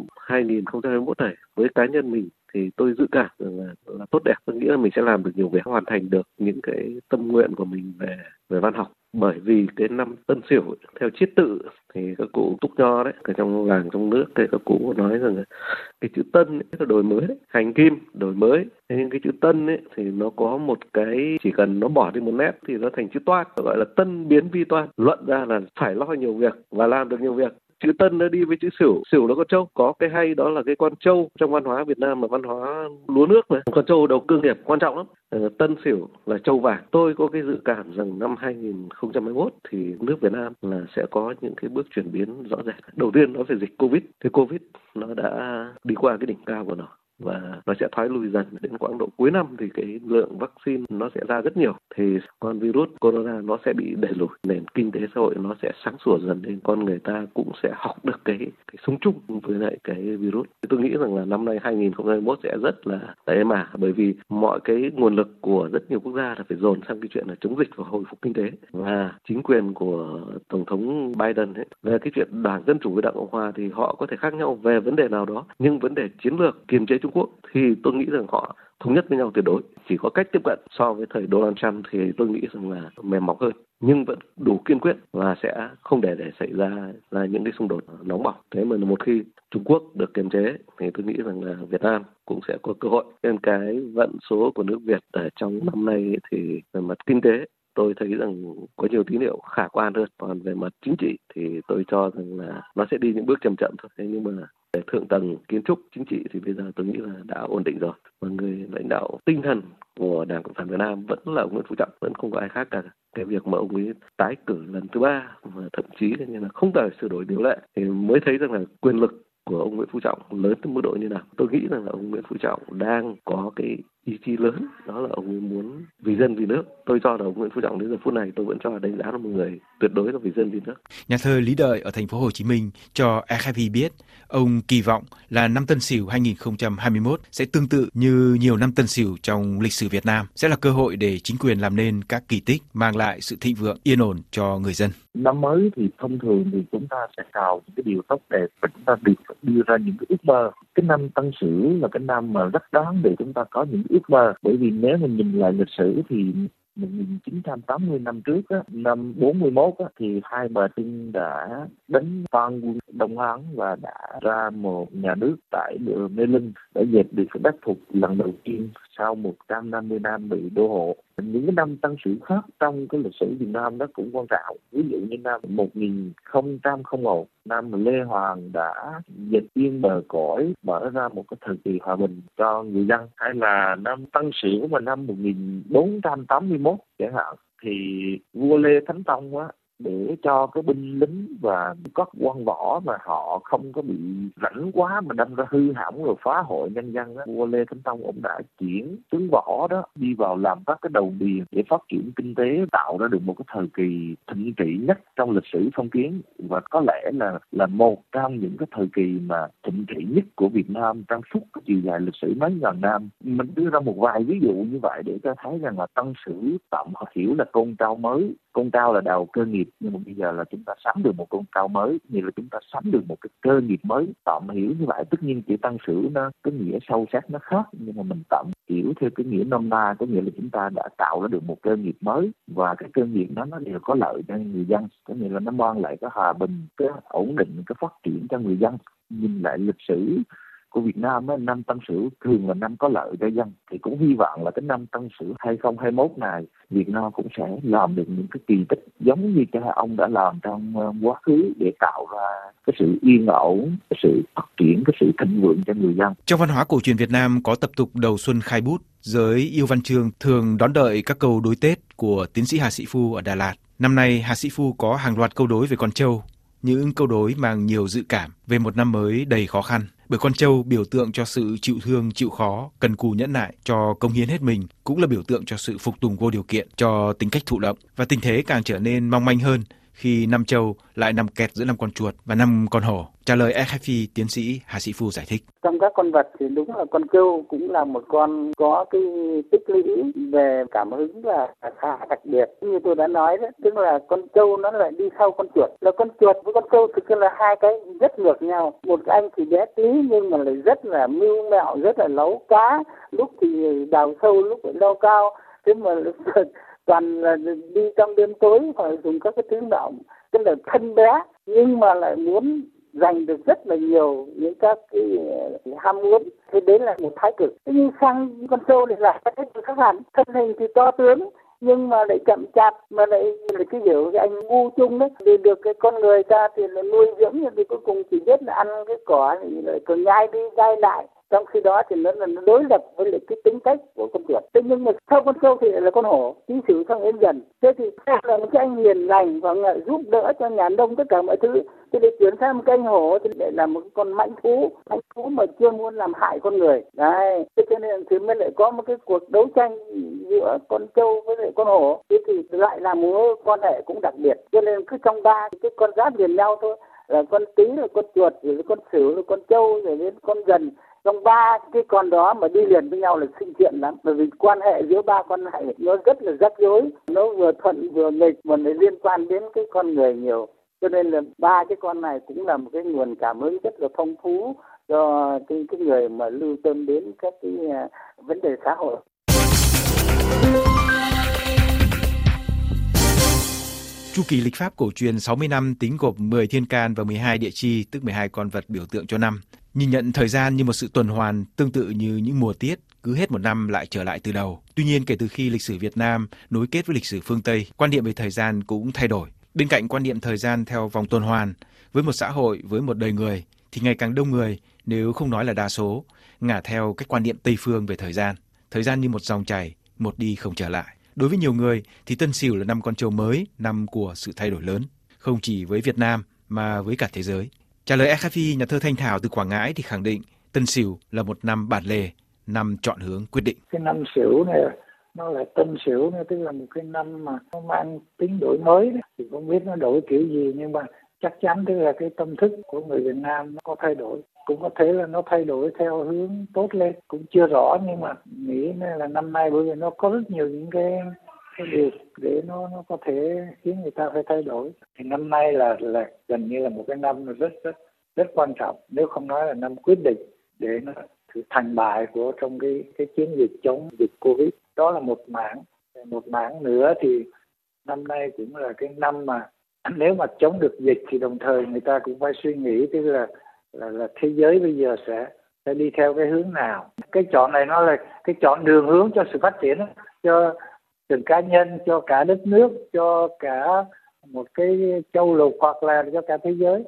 S13: 2021 này, với cá nhân mình thì tôi dự cảm là tốt đẹp. Tôi nghĩ là mình sẽ làm được nhiều việc, hoàn thành được những cái tâm nguyện của mình về văn học. Bởi vì cái năm Tân Sửu theo chiết tự thì các cụ túc nho đấy, ở trong làng trong nước thì các cụ nói rằng là cái chữ Tân ấy là đổi mới đấy, hành kim đổi mới. Thế nhưng cái chữ Tân ấy thì nó có một cái, chỉ cần nó bỏ đi một nét thì nó thành chữ Toan, gọi là tân biến vi toan. Luận ra là phải lo nhiều việc và làm được nhiều việc. Chữ Tân nó đi với chữ Sửu, Sửu là con trâu. Có cái hay đó là cái con trâu trong văn hóa Việt Nam là văn hóa lúa nước này. Con trâu đầu cương nghiệp quan trọng lắm. Tân Sửu là trâu vàng. Tôi có cái dự cảm rằng năm 2021 thì nước Việt Nam là sẽ có những cái bước chuyển biến rõ rệt. Đầu tiên nó về dịch Covid. Thì Covid nó đã đi qua cái đỉnh cao của nó và nó sẽ thoái lui dần. Đến quãng độ cuối năm thì cái lượng vaccine nó sẽ ra rất nhiều, thì con virus corona nó sẽ bị đẩy lùi, nền kinh tế xã hội nó sẽ sáng sủa dần lên, con người ta cũng sẽ học được cái sống chung với lại cái virus. Tôi nghĩ rằng là năm nay 2021 sẽ rất là êm ả, bởi vì mọi cái nguồn lực của rất nhiều quốc gia là phải dồn sang cái chuyện là chống dịch và hồi phục kinh tế. Và chính quyền của Tổng thống Biden ấy, về cái chuyện Đảng Dân Chủ với Đảng Cộng Hòa thì họ có thể khác nhau về vấn đề nào đó, nhưng vấn đề chiến lược kiềm chế Trung Quốc thì tôi nghĩ rằng họ thống nhất với nhau tuyệt đối. Chỉ có cách tiếp cận. So với thời Donald Trump thì tôi nghĩ rằng là mềm mỏng hơn, nhưng vẫn đủ kiên quyết và sẽ không để xảy ra là những cái xung đột nóng bỏng. Thế mà một khi Trung Quốc được kiềm chế thì tôi nghĩ rằng là Việt Nam cũng sẽ có cơ hội. Nên cái vận số của nước Việt ở trong năm nay thì về mặt kinh tế tôi thấy rằng có nhiều tín hiệu khả quan hơn. Còn về mặt chính trị thì tôi cho rằng là nó sẽ đi những bước chậm chậm thôi. Thế nhưng mà về thượng tầng kiến trúc chính trị thì bây giờ tôi nghĩ là đã ổn định rồi. Và người lãnh đạo tinh thần của Đảng Cộng sản Việt Nam vẫn là ông Nguyễn Phú Trọng, vẫn không có ai khác cả. Cái việc mà ông ấy tái cử lần thứ 3 và thậm chí là không thể sửa đổi điều lệ thì mới thấy rằng là quyền lực của ông Nguyễn Phú Trọng lớn tới mức độ như nào. Tôi nghĩ rằng là ông Nguyễn Phú Trọng đang có cái ý chí lớn, đó là ông ấy muốn vì dân vì nước. Tôi cho là ông Nguyễn Phú Trọng đến giờ phút này tôi vẫn cho đánh giá là một người tuyệt đối là vì dân vì nước.
S11: Nhà thơ Lý Đợi ở thành phố Hồ Chí Minh cho RFI biết ông kỳ vọng là năm Tân Sửu 2021 sẽ tương tự như nhiều năm Tân Sửu trong lịch sử Việt Nam, sẽ là cơ hội để chính quyền làm nên các kỳ tích, mang lại sự thịnh vượng, yên ổn cho người dân.
S14: Năm mới thì thông thường thì chúng ta sẽ chào những cái điều tốt đẹp và chúng ta đưa ra những cái ước mơ. Cái năm Tân Sửu là cái năm mà rất đáng để chúng ta có những ước mơ, bởi vì nếu mình nhìn lại lịch sử thì 1980 năm trước á, năm 41 á, thì Hai Bà Trưng đã đánh toàn quân Đông Hán và đã ra một nhà nước tại Mê Linh, đã dẹp được cái đất thục lần đầu tiên sau 150 năm bị đô hộ. Những cái năm Tân Sửu khác trong cái lịch sử Việt Nam đó cũng quan trọng. Ví dụ như năm 1001, năm Lê Hoàng đã dẹp yên bờ cõi, mở ra một cái thời kỳ hòa bình cho người dân. Hay là năm Tân Sửu mà năm 1481 chẳng hạn, thì vua Lê Thánh Tông á, để cho cái binh lính và các quan võ mà họ không có bị rảnh quá mà đâm ra hư hỏng rồi phá hội nhân dân á, vua Lê Thánh Tông ông đã chuyển tướng võ đó đi vào làm các cái đầu điền để phát triển kinh tế, tạo ra được một cái thời kỳ thịnh trị nhất trong lịch sử phong kiến, và có lẽ là một trong những cái thời kỳ mà thịnh trị nhất của Việt Nam trong suốt cái chiều dài lịch sử mấy ngàn năm. Mình đưa ra một vài ví dụ như vậy để cho thấy rằng là Tân Sửu tạm họ hiểu là con trâu mới, con trâu là đầu cơ nghiệp, nhưng mà bây giờ là chúng ta sắm được một con trâu mới, như là chúng ta sắm được một cái cơ nghiệp mới. Tạm hiểu như vậy, tất nhiên chữ Tân Sửu nó cái nghĩa sâu sắc nó khác, nhưng mà mình tạm hiểu theo cái nghĩa nôm na, có nghĩa là chúng ta đã tạo ra được một cơ nghiệp mới, và cái cơ nghiệp đó nó đều có lợi cho người dân, có nghĩa là nó mang lại cái hòa bình, cái ổn định, cái phát triển cho người dân. Nhìn lại lịch sử của Việt Nam, năm Tân Sửu thường là năm có lợi cho dân, thì cũng hy vọng là cái năm Tân Sửu 2021 này Việt Nam cũng sẽ làm được những cái kỳ tích giống như cha ông đã làm trong quá khứ, để tạo ra cái sự yên ổn, cái sự phát triển, cái sự thịnh vượng cho người dân.
S11: Trong văn hóa cổ truyền Việt Nam có tập tục đầu xuân khai bút, giới yêu văn chương thường đón đợi các câu đối Tết của tiến sĩ Hà Sĩ Phu ở Đà Lạt. Năm nay Hà Sĩ Phu có hàng loạt câu đối về con trâu, những câu đối mang nhiều dự cảm về một năm mới đầy khó khăn. Bởi con trâu biểu tượng cho sự chịu thương, chịu khó, cần cù nhẫn nại, cho cống hiến hết mình, cũng là biểu tượng cho sự phục tùng vô điều kiện, cho tính cách thụ động. Và tình thế càng trở nên mong manh hơn khi năm trâu lại nằm kẹt giữa năm con chuột và năm con hổ. Trả lời RFI, tiến sĩ Hà Sĩ Phu giải thích.
S15: Trong các con vật thì đúng là con trâu cũng là một con có cái tích lũy về cảm hứng là khá đặc biệt. Như tôi đã nói đấy, tức là con trâu nó lại đi sau con chuột. Là con chuột với con trâu thực sự là hai cái rất ngược nhau. Một anh thì bé tí nhưng mà lại rất là mưu mẹo, rất là láu cá. Lúc thì đào sâu, lúc thì leo cao. Thế mà toàn là đi trong đêm tối hoặc dùng các cái thứ nào tức là thân bé, nhưng mà lại muốn giành được rất là nhiều những các cái ham muốn. Thế đấy là một thái cực. Thế nhưng sang con trâu thì là cái khác hẳn, thân hình thì to tướng nhưng mà lại chậm chạp, mà lại cái kiểu cái anh ngu chung đấy, để được cái con người ta thì là nuôi dưỡng, nhưng thì cuối cùng chỉ biết là ăn cái cỏ thì lại còn nhai đi nhai lại. Trong khi đó thì nó đối lập với lại cái tính cách của con chuột. Thế nhưng mà sau con trâu thì là con hổ, Tý Sửu sang Êm Dần. Thế thì là một cái anh hiền lành và giúp đỡ cho nhà nông tất cả mọi thứ. Thế để chuyển sang một cái anh hổ thì lại là một con mãnh thú mà chưa muốn làm hại con người. Đấy, thế cho nên thì mới lại có một cái cuộc đấu tranh giữa con trâu với lại con hổ. Thế thì lại là một quan hệ cũng đặc biệt. Cho nên cứ trong ba cái con giáp liền nhau thôi, là con Tý là con chuột, rồi con Sửu là con trâu, rồi đến con Dần. Trong ba cái con đó mà đi liền với nhau là sinh chuyện lắm, bởi vì quan hệ giữa ba con này nó rất là rắc rối, nó vừa thuận vừa nghịch mà nó liên quan đến cái con người nhiều, cho nên là ba cái con này cũng là một cái nguồn cảm hứng rất là phong phú cho cái người mà lưu tâm đến các cái vấn đề xã hội.
S11: Chu kỳ lịch pháp cổ truyền 60 năm tính gộp 10 thiên can và 12 địa chi, tức 12 con vật biểu tượng cho năm. Nhìn nhận thời gian như một sự tuần hoàn tương tự như những mùa tiết, cứ hết một năm lại trở lại từ đầu. Tuy nhiên, kể từ khi lịch sử Việt Nam nối kết với lịch sử phương Tây, quan niệm về thời gian cũng thay đổi. Bên cạnh quan niệm thời gian theo vòng tuần hoàn, với một xã hội, với một đời người, thì ngày càng đông người, nếu không nói là đa số, ngả theo cách quan niệm Tây phương về thời gian. Thời gian như một dòng chảy, một đi không trở lại. Đối với nhiều người thì Tân Sửu là năm con trâu mới, năm của sự thay đổi lớn, không chỉ với Việt Nam mà với cả thế giới. Trả lời RFI, nhà thơ Thanh Thảo từ Quảng Ngãi thì khẳng định Tân Sửu là một năm bản lề, năm chọn hướng quyết định.
S16: Cái năm Sửu này nó là Tân Sửu, tức là một cái năm mà nó mang tính đổi mới đấy. Thì không biết nó đổi kiểu gì, nhưng mà chắc chắn tức là cái tâm thức của người Việt Nam nó có thay đổi. Cũng có thể là nó thay đổi theo hướng tốt lên, cũng chưa rõ, nhưng mà nghĩ là năm nay bởi vì nó có rất nhiều những cái điều để nó có thể khiến người ta phải thay đổi. Thì năm nay là gần như là một cái năm rất quan trọng, nếu không nói là năm quyết định để nó thử thành bại của trong cái chiến dịch chống dịch Covid. Đó là một mảng nữa thì năm nay cũng là cái năm mà nếu mà chống được dịch thì đồng thời người ta cũng phải suy nghĩ tức là thế giới bây giờ sẽ đi theo cái hướng nào. Cái chọn này nó là cái chọn đường hướng cho sự phát triển, cho từng cá nhân, cho cả đất nước, cho cả một cái châu lục hoặc là cho cả thế giới.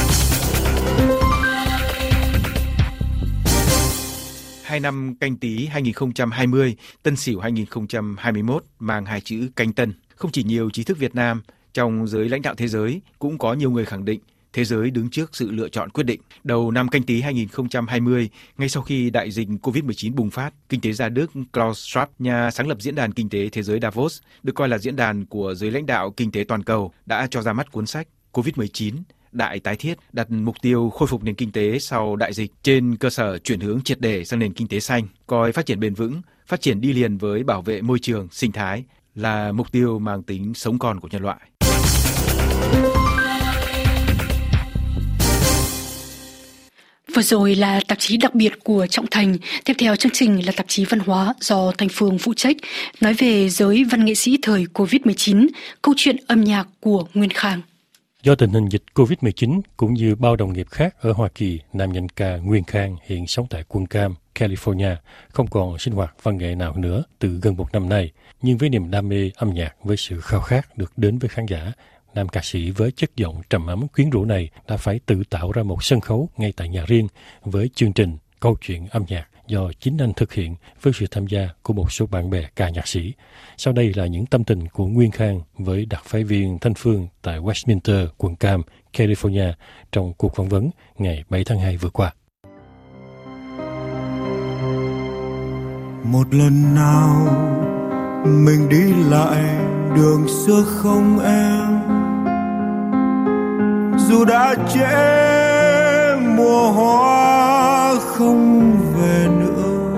S11: Hai năm Canh Tý 2020, Tân Sửu 2021 mang hai chữ Canh Tân. Không chỉ nhiều trí thức Việt Nam, trong giới lãnh đạo thế giới cũng có nhiều người khẳng định thế giới đứng trước sự lựa chọn quyết định. Đầu năm Canh Tý 2020, ngay sau khi đại dịch Covid-19 bùng phát, kinh tế gia Đức Klaus Schwab, nhà sáng lập Diễn đàn Kinh tế Thế giới Davos, được coi là diễn đàn của giới lãnh đạo kinh tế toàn cầu, đã cho ra mắt cuốn sách Covid-19, Đại tái thiết, đặt mục tiêu khôi phục nền kinh tế sau đại dịch trên cơ sở chuyển hướng triệt để sang nền kinh tế xanh, coi phát triển bền vững, phát triển đi liền với bảo vệ môi trường, sinh thái là mục tiêu mang tính sống còn của nhân loại.
S1: Vừa rồi là tạp chí đặc biệt của Trọng Thành. Tiếp theo chương trình là tạp chí văn hóa do Thành Phương phụ trách, nói về giới văn nghệ sĩ thời Covid-19, câu chuyện âm nhạc của Nguyên Khang.
S17: Do tình hình dịch Covid-19 cũng như bao đồng nghiệp khác ở Hoa Kỳ, nam danh ca Nguyên Khang hiện sống tại quận Cam, California, không còn sinh hoạt văn nghệ nào nữa từ gần một năm nay. Nhưng với niềm đam mê âm nhạc, với sự khao khát được đến với khán giả, nam ca sĩ với chất giọng trầm ấm quyến rũ này đã phải tự tạo ra một sân khấu ngay tại nhà riêng với chương trình Câu chuyện âm nhạc do chính anh thực hiện với sự tham gia của một số bạn bè ca nhạc sĩ. Sau đây là những tâm tình của Nguyên Khang với đặc phái viên Thanh Phương tại Westminster, quận Cam, California trong cuộc phỏng vấn ngày 7 tháng 2 vừa qua.
S18: Một lần nào mình đi lại đường xưa không em, dù đã trễ mùa hoa không về nữa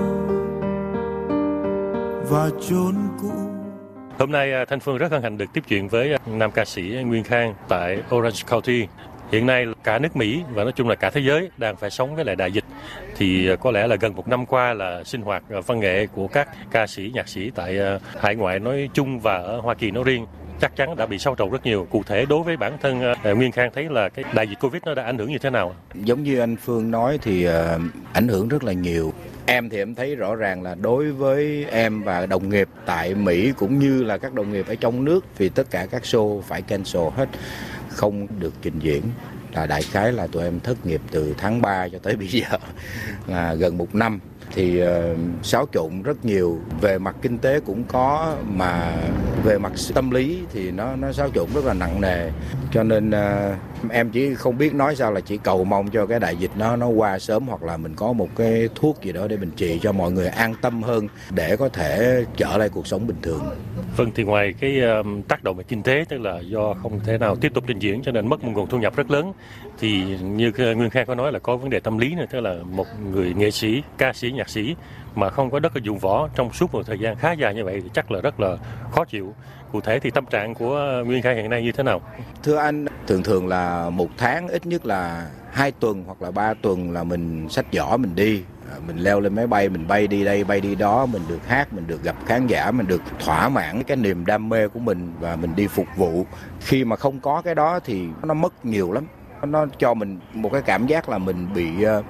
S18: và chốn cũ.
S17: Hôm nay Thanh Phương rất hân hạnh được tiếp chuyện với nam ca sĩ Nguyên Khang tại Orange County. Hiện nay cả nước Mỹ và nói chung là cả thế giới đang phải sống với lại đại dịch. Thì có lẽ là gần một năm qua là sinh hoạt văn nghệ của các ca sĩ, nhạc sĩ tại hải ngoại nói chung và ở Hoa Kỳ nói riêng chắc chắn đã bị xáo trộn rất nhiều. Cụ thể đối với bản thân Nguyên Khang thấy là cái đại dịch Covid nó đã ảnh hưởng như thế nào?
S19: Giống như anh Phương nói thì ảnh hưởng rất là nhiều. Em thì em thấy rõ ràng là đối với em và đồng nghiệp tại Mỹ cũng như là các đồng nghiệp ở trong nước thì tất cả các show phải cancel hết, không được trình diễn. Là đại khái là tụi em thất nghiệp từ tháng 3 cho tới bây giờ là gần một năm. Thì xáo trộn rất nhiều, về mặt kinh tế cũng có, mà về mặt tâm lý thì nó xáo trộn rất là nặng nề. Cho nên em chỉ không biết nói sao, là chỉ cầu mong cho cái đại dịch nó qua sớm, hoặc là mình có một cái thuốc gì đó để mình trị cho mọi người an tâm hơn để có thể trở lại cuộc sống bình thường.
S17: Vâng, thì ngoài cái tác động về kinh tế, tức là do không thể nào tiếp tục trình diễn cho nên mất một nguồn thu nhập rất lớn, thì như Nguyên Khang có nói là có vấn đề tâm lý nữa, tức là một người nghệ sĩ, ca sĩ, nhạc sĩ mà không có đất ở dụng võ trong suốt một thời gian khá dài như vậy thì chắc là rất là khó chịu. Cụ thể thì tâm trạng của Nguyên Khang hiện nay như thế nào?
S19: Thưa anh, thường là một tháng ít nhất là 2 tuần hoặc là 3 tuần là mình xách giỏ mình đi. Mình leo lên máy bay, mình bay đi đây, bay đi đó, mình được hát, mình được gặp khán giả, mình được thỏa mãn cái niềm đam mê của mình và mình đi phục vụ. Khi mà không có cái đó thì nó mất nhiều lắm. Nó cho mình một cái cảm giác là mình bị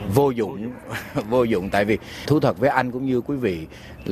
S19: vô dụng. Tại vì thú thật với anh cũng như quý vị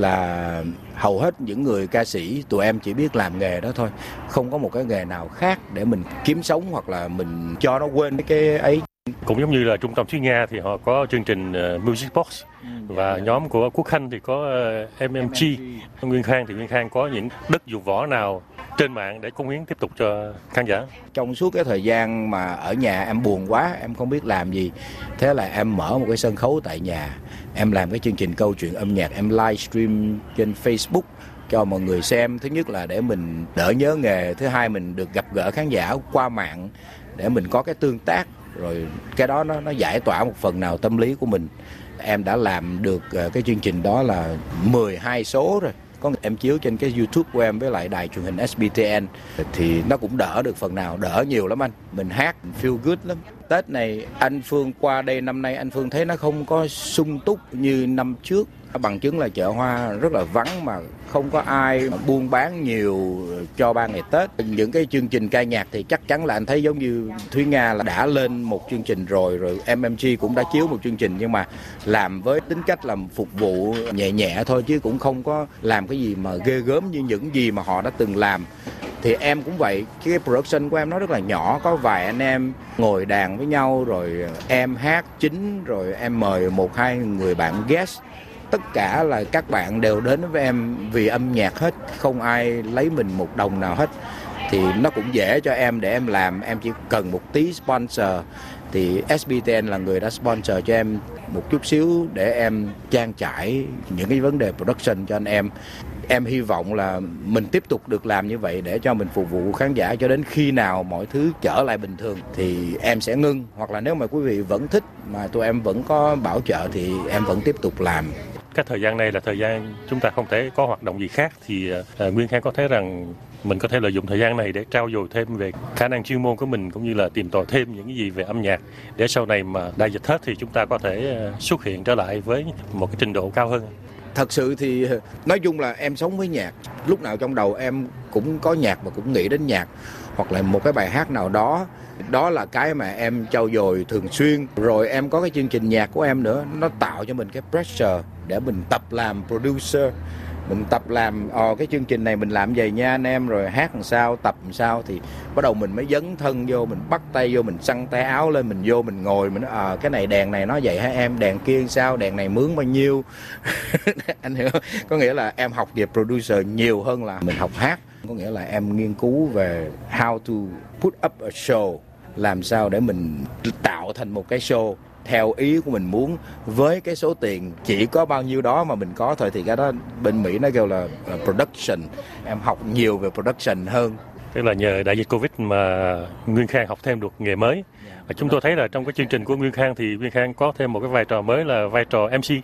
S19: là hầu hết những người ca sĩ tụi em chỉ biết làm nghề đó thôi, không có một cái nghề nào khác để mình kiếm sống hoặc là mình cho nó quên cái ấy.
S17: Cũng giống như là Trung tâm Thúy Nga thì họ có chương trình Music Box và nhóm của Quốc Khanh thì có MMG. Nguyên Khang thì Nguyên Khang có những đất dụng võ nào trên mạng để cống hiến tiếp tục cho khán giả?
S19: Trong suốt cái thời gian mà ở nhà em buồn quá, em không biết làm gì, thế là em mở một cái sân khấu tại nhà. Em làm cái chương trình Câu chuyện âm nhạc, em livestream trên Facebook cho mọi người xem. Thứ nhất là để mình đỡ nhớ nghề, thứ hai mình được gặp gỡ khán giả qua mạng để mình có cái tương tác, rồi cái đó nó giải tỏa một phần nào tâm lý của mình. Em đã làm được cái chương trình đó là 12 số rồi. Có em chiếu trên cái YouTube của em với lại đài truyền hình SBTN thì nó cũng đỡ được phần nào, đỡ nhiều lắm anh. Mình hát feel good lắm. Tết này anh Phương qua đây năm nay anh Phương thấy nó không có sung túc như năm trước. Bằng chứng là chợ hoa rất là vắng mà không có ai buôn bán nhiều cho 3 ngày Tết. Những cái chương trình ca nhạc thì chắc chắn là anh thấy giống như Thúy Nga là đã lên một chương trình rồi MMG cũng đã chiếu một chương trình, nhưng mà làm với tính cách làm phục vụ nhẹ nhẹ thôi chứ cũng không có làm cái gì mà ghê gớm như những gì mà họ đã từng làm. Thì em cũng vậy, cái production của em nó rất là nhỏ, có vài anh em ngồi đàn với nhau rồi em hát chính rồi em mời 1-2 người bạn guest. Tất cả là các bạn đều đến với em vì âm nhạc hết, không ai lấy mình một đồng nào hết. Thì nó cũng dễ cho em để em làm, em chỉ cần một tí sponsor. Thì SBTN là người đã sponsor cho em một chút xíu để em trang trải những cái vấn đề production cho anh em. Em hy vọng là mình tiếp tục được làm như vậy để cho mình phục vụ khán giả cho đến khi nào mọi thứ trở lại bình thường thì em sẽ ngưng. Hoặc là nếu mà quý vị vẫn thích mà tụi em vẫn có bảo trợ thì em vẫn tiếp tục làm.
S17: Cái thời gian này là thời gian chúng ta không thể có hoạt động gì khác thì Nguyên Khang có thấy rằng Mình có thể lợi dụng thời gian này để trau dồi thêm về khả năng chuyên môn của mình, cũng như là tìm tòi thêm những cái gì về âm nhạc để sau này mà đại dịch hết thì chúng ta có thể xuất hiện trở lại với một cái trình độ cao hơn.
S19: Thật sự thì nói chung là em sống với nhạc. Lúc nào trong đầu em cũng có nhạc và cũng nghĩ đến nhạc, hoặc là một cái bài hát nào đó. Đó là cái mà em trau dồi thường xuyên. Rồi em có cái chương trình nhạc của em nữa, nó tạo cho mình cái pressure để mình tập làm producer. Mình tập làm cái chương trình này mình làm vậy nha anh em, rồi hát làm sao, tập làm sao, thì bắt đầu mình mới dấn thân vô, mình bắt tay vô, mình xăng tay áo lên, mình vô mình ngồi, mình nói cái này đèn này nó vậy hả em, đèn kia sao, đèn này mướn bao nhiêu. Anh hiểu không? Có nghĩa là em học về producer nhiều hơn là mình học hát. Có nghĩa là em nghiên cứu về how to put up a show, làm sao để mình tạo thành một cái show theo ý của mình muốn, với cái số tiền chỉ có bao nhiêu đó mà mình có thôi. Thì cái đó bên Mỹ nó kêu là production. Em học nhiều về production hơn.
S17: Tức là nhờ đại dịch Covid mà Nguyên Khang học thêm được nghề mới. Và chúng tôi thấy là trong cái chương trình của Nguyên Khang thì Nguyên Khang có thêm một cái vai trò mới là vai trò MC.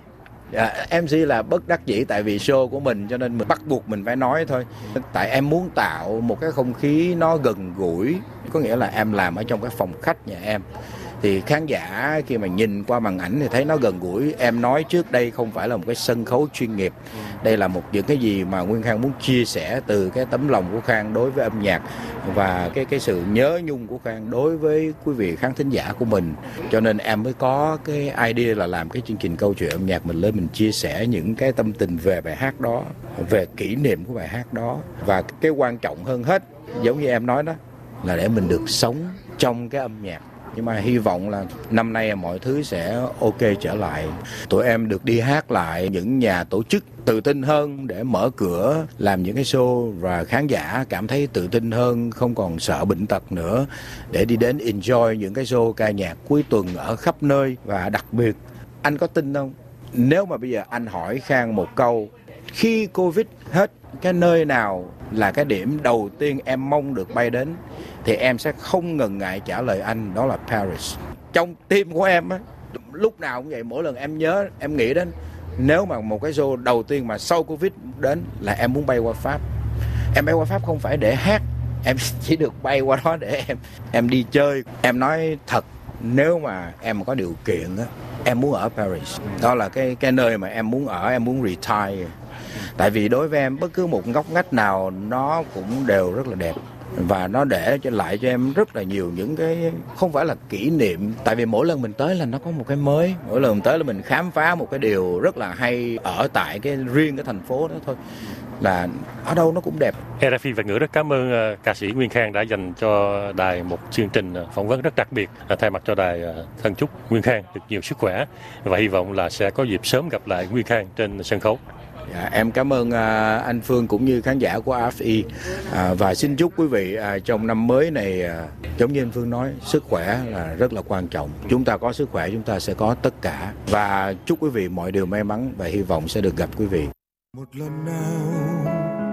S19: MC là bất đắc dĩ, tại vì show của mình cho nên mình bắt buộc mình phải nói thôi. Tại em muốn tạo một cái không khí nó gần gũi. Có nghĩa là em làm ở trong cái phòng khách nhà em, thì khán giả khi mà nhìn qua màn ảnh thì thấy nó gần gũi. Em nói trước đây không phải là một cái sân khấu chuyên nghiệp. Đây là những cái gì mà Nguyên Khang muốn chia sẻ từ cái tấm lòng của Khang đối với âm nhạc, và cái sự nhớ nhung của Khang đối với quý vị khán thính giả của mình. Cho nên em mới có cái idea là làm cái chương trình câu chuyện âm nhạc mình lên, mình chia sẻ những cái tâm tình về bài hát đó, về kỷ niệm của bài hát đó. Và cái quan trọng hơn hết, giống như em nói đó, là để mình được sống trong cái âm nhạc. Nhưng mà hy vọng là năm nay mọi thứ sẽ ok trở lại. Tụi em được đi hát lại, những nhà tổ chức tự tin hơn để mở cửa làm những cái show, và khán giả cảm thấy tự tin hơn, không còn sợ bệnh tật nữa, để đi đến enjoy những cái show ca nhạc cuối tuần ở khắp nơi. Và đặc biệt, anh có tin không? Nếu mà bây giờ anh hỏi Khang một câu, khi Covid hết, cái nơi nào là cái điểm đầu tiên em mong được bay đến, thì em sẽ không ngần ngại trả lời anh, đó là Paris. Trong tim của em á, lúc nào cũng vậy, mỗi lần em nhớ, em nghĩ đến, nếu mà một cái show đầu tiên mà sau Covid đến là em muốn bay qua Pháp. Em bay qua Pháp không phải để hát, em chỉ được bay qua đó để em đi chơi. Em nói thật, nếu mà em có điều kiện á, em muốn ở Paris. Đó là cái nơi mà em muốn ở, em muốn retire. Tại vì đối với em, bất cứ một ngóc ngách nào nó cũng đều rất là đẹp. Và nó để lại cho em rất là nhiều những cái, không phải là kỷ niệm. Tại vì mỗi lần mình tới là nó có một cái mới. Mỗi lần mình tới là mình khám phá một cái điều rất là hay ở tại riêng cái thành phố đó thôi. Là ở đâu nó cũng đẹp.
S17: RFI Việt ngữ rất cảm ơn ca sĩ Nguyên Khang đã dành cho đài một chương trình phỏng vấn rất đặc biệt. Thay mặt cho đài thân chúc Nguyên Khang được nhiều sức khỏe, và hy vọng là sẽ có dịp sớm gặp lại Nguyên Khang trên sân khấu.
S19: Dạ, em cảm ơn anh Phương cũng như khán giả của RFI, và xin chúc quý vị trong năm mới này, giống như anh Phương nói, sức khỏe là rất là quan trọng. Chúng ta có sức khỏe chúng ta sẽ có tất cả, và chúc quý vị mọi điều may mắn và hy vọng sẽ được gặp quý vị.
S18: Một lần nào,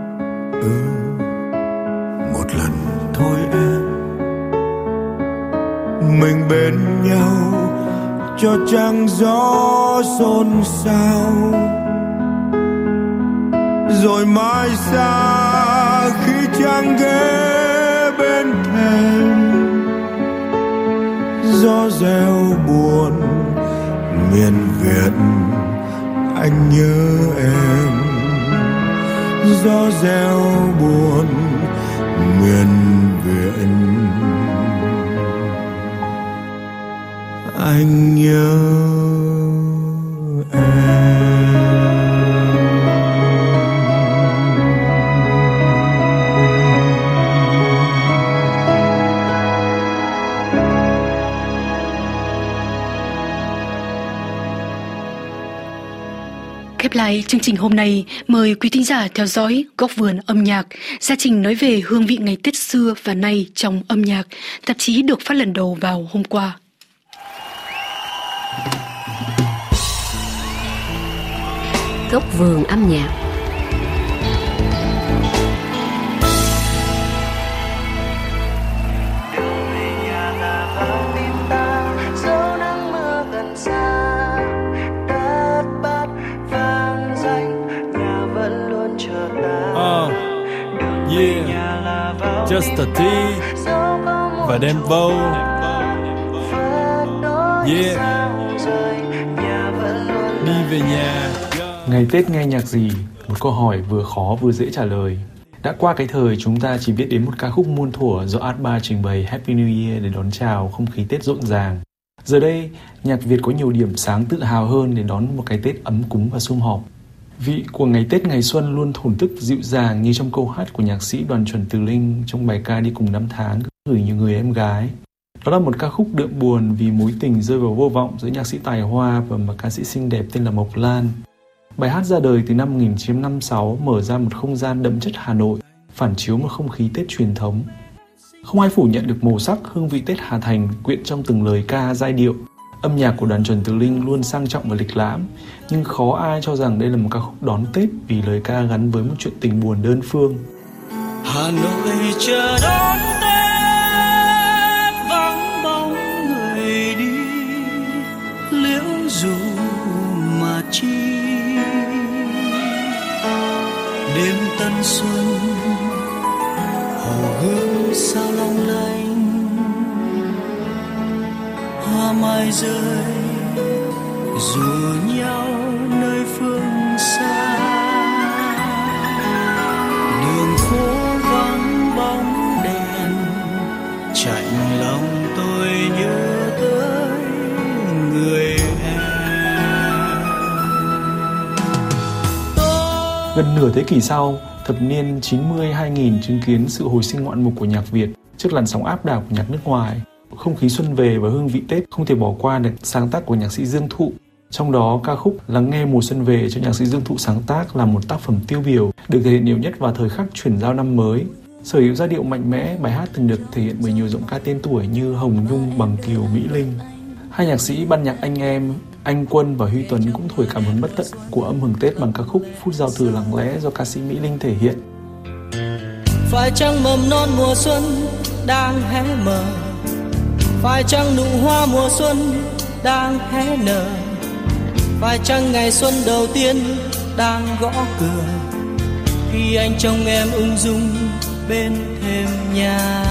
S18: một lần thôi em, mình bên nhau cho trăng gió xôn xao. Rồi mai xa khi trăng ghé bên thềm, gió reo buồn miền Việt anh nhớ em. Gió reo buồn miền Việt anh nhớ em.
S1: Khép lại chương trình hôm nay, mời quý thính giả theo dõi Góc vườn âm nhạc. Gia trình nói về hương vị ngày Tết xưa và nay trong âm nhạc. Tạp chí được phát lần đầu vào hôm qua.
S20: Góc vườn âm nhạc.
S21: Yeah. Just a Tea và Dembo. Yeah. Đi về nhà.
S22: Ngày Tết nghe nhạc gì? Một câu hỏi vừa khó vừa dễ trả lời. Đã qua cái thời chúng ta chỉ biết đến một ca khúc muôn thuở do Atma trình bày Happy New Year để đón chào không khí Tết rộn ràng. Giờ đây, nhạc Việt có nhiều điểm sáng tự hào hơn để đón một cái Tết ấm cúng và sum họp. Vị của ngày Tết ngày xuân luôn thổn thức dịu dàng như trong câu hát của nhạc sĩ Đoàn Chuẩn Từ Linh trong bài ca Đi Cùng Năm Tháng gửi nhiều người em gái. Đó là một ca khúc đượm buồn vì mối tình rơi vào vô vọng giữa nhạc sĩ tài hoa và một ca sĩ xinh đẹp tên là Mộc Lan. Bài hát ra đời từ năm 1956 mở ra một không gian đậm chất Hà Nội, phản chiếu một không khí Tết truyền thống. Không ai phủ nhận được màu sắc, hương vị Tết Hà Thành quyện trong từng lời ca, giai điệu. Âm nhạc của Đoàn Chuẩn Từ Linh luôn sang trọng và lịch lãm, nhưng khó ai cho rằng đây là một ca khúc đón Tết vì lời ca gắn với một chuyện tình buồn đơn phương.
S23: Hà Nội chờ đón Tết vắng bóng người đi, liễu dù mà chi đêm tân xuân hồ gươm sao long lanh, hoa mai rơi dù nhau nơi phương xa, đường phố vắng bóng đèn chạnh lòng tôi nhớ tới người em.
S22: Gần nửa thế kỷ sau, thập niên 90-2000 chứng kiến sự hồi sinh ngoạn mục của nhạc Việt trước làn sóng áp đảo của nhạc nước ngoài. Không khí xuân về và hương vị Tết không thể bỏ qua được sáng tác của nhạc sĩ Dương Thụ. Trong đó, ca khúc Lắng nghe mùa xuân về cho nhạc sĩ Dương Thụ sáng tác là một tác phẩm tiêu biểu, được thể hiện nhiều nhất vào thời khắc chuyển giao năm mới. Sở hữu giai điệu mạnh mẽ, bài hát từng được thể hiện bởi nhiều giọng ca tên tuổi như Hồng Nhung, Bằng Kiều, Mỹ Linh. Hai nhạc sĩ ban nhạc anh em Anh Quân và Huy Tuấn cũng thổi cảm hứng bất tận của âm hưởng Tết bằng ca khúc Phút giao thừa lặng lẽ do ca sĩ Mỹ Linh thể hiện.
S23: Phải chăng mầm non mùa xuân đang hé mở, phải chăng nụ hoa mùa xuân đang hé nở, phải chăng ngày xuân đầu tiên đang gõ cửa, khi anh trông em ung dung bên thềm nhà.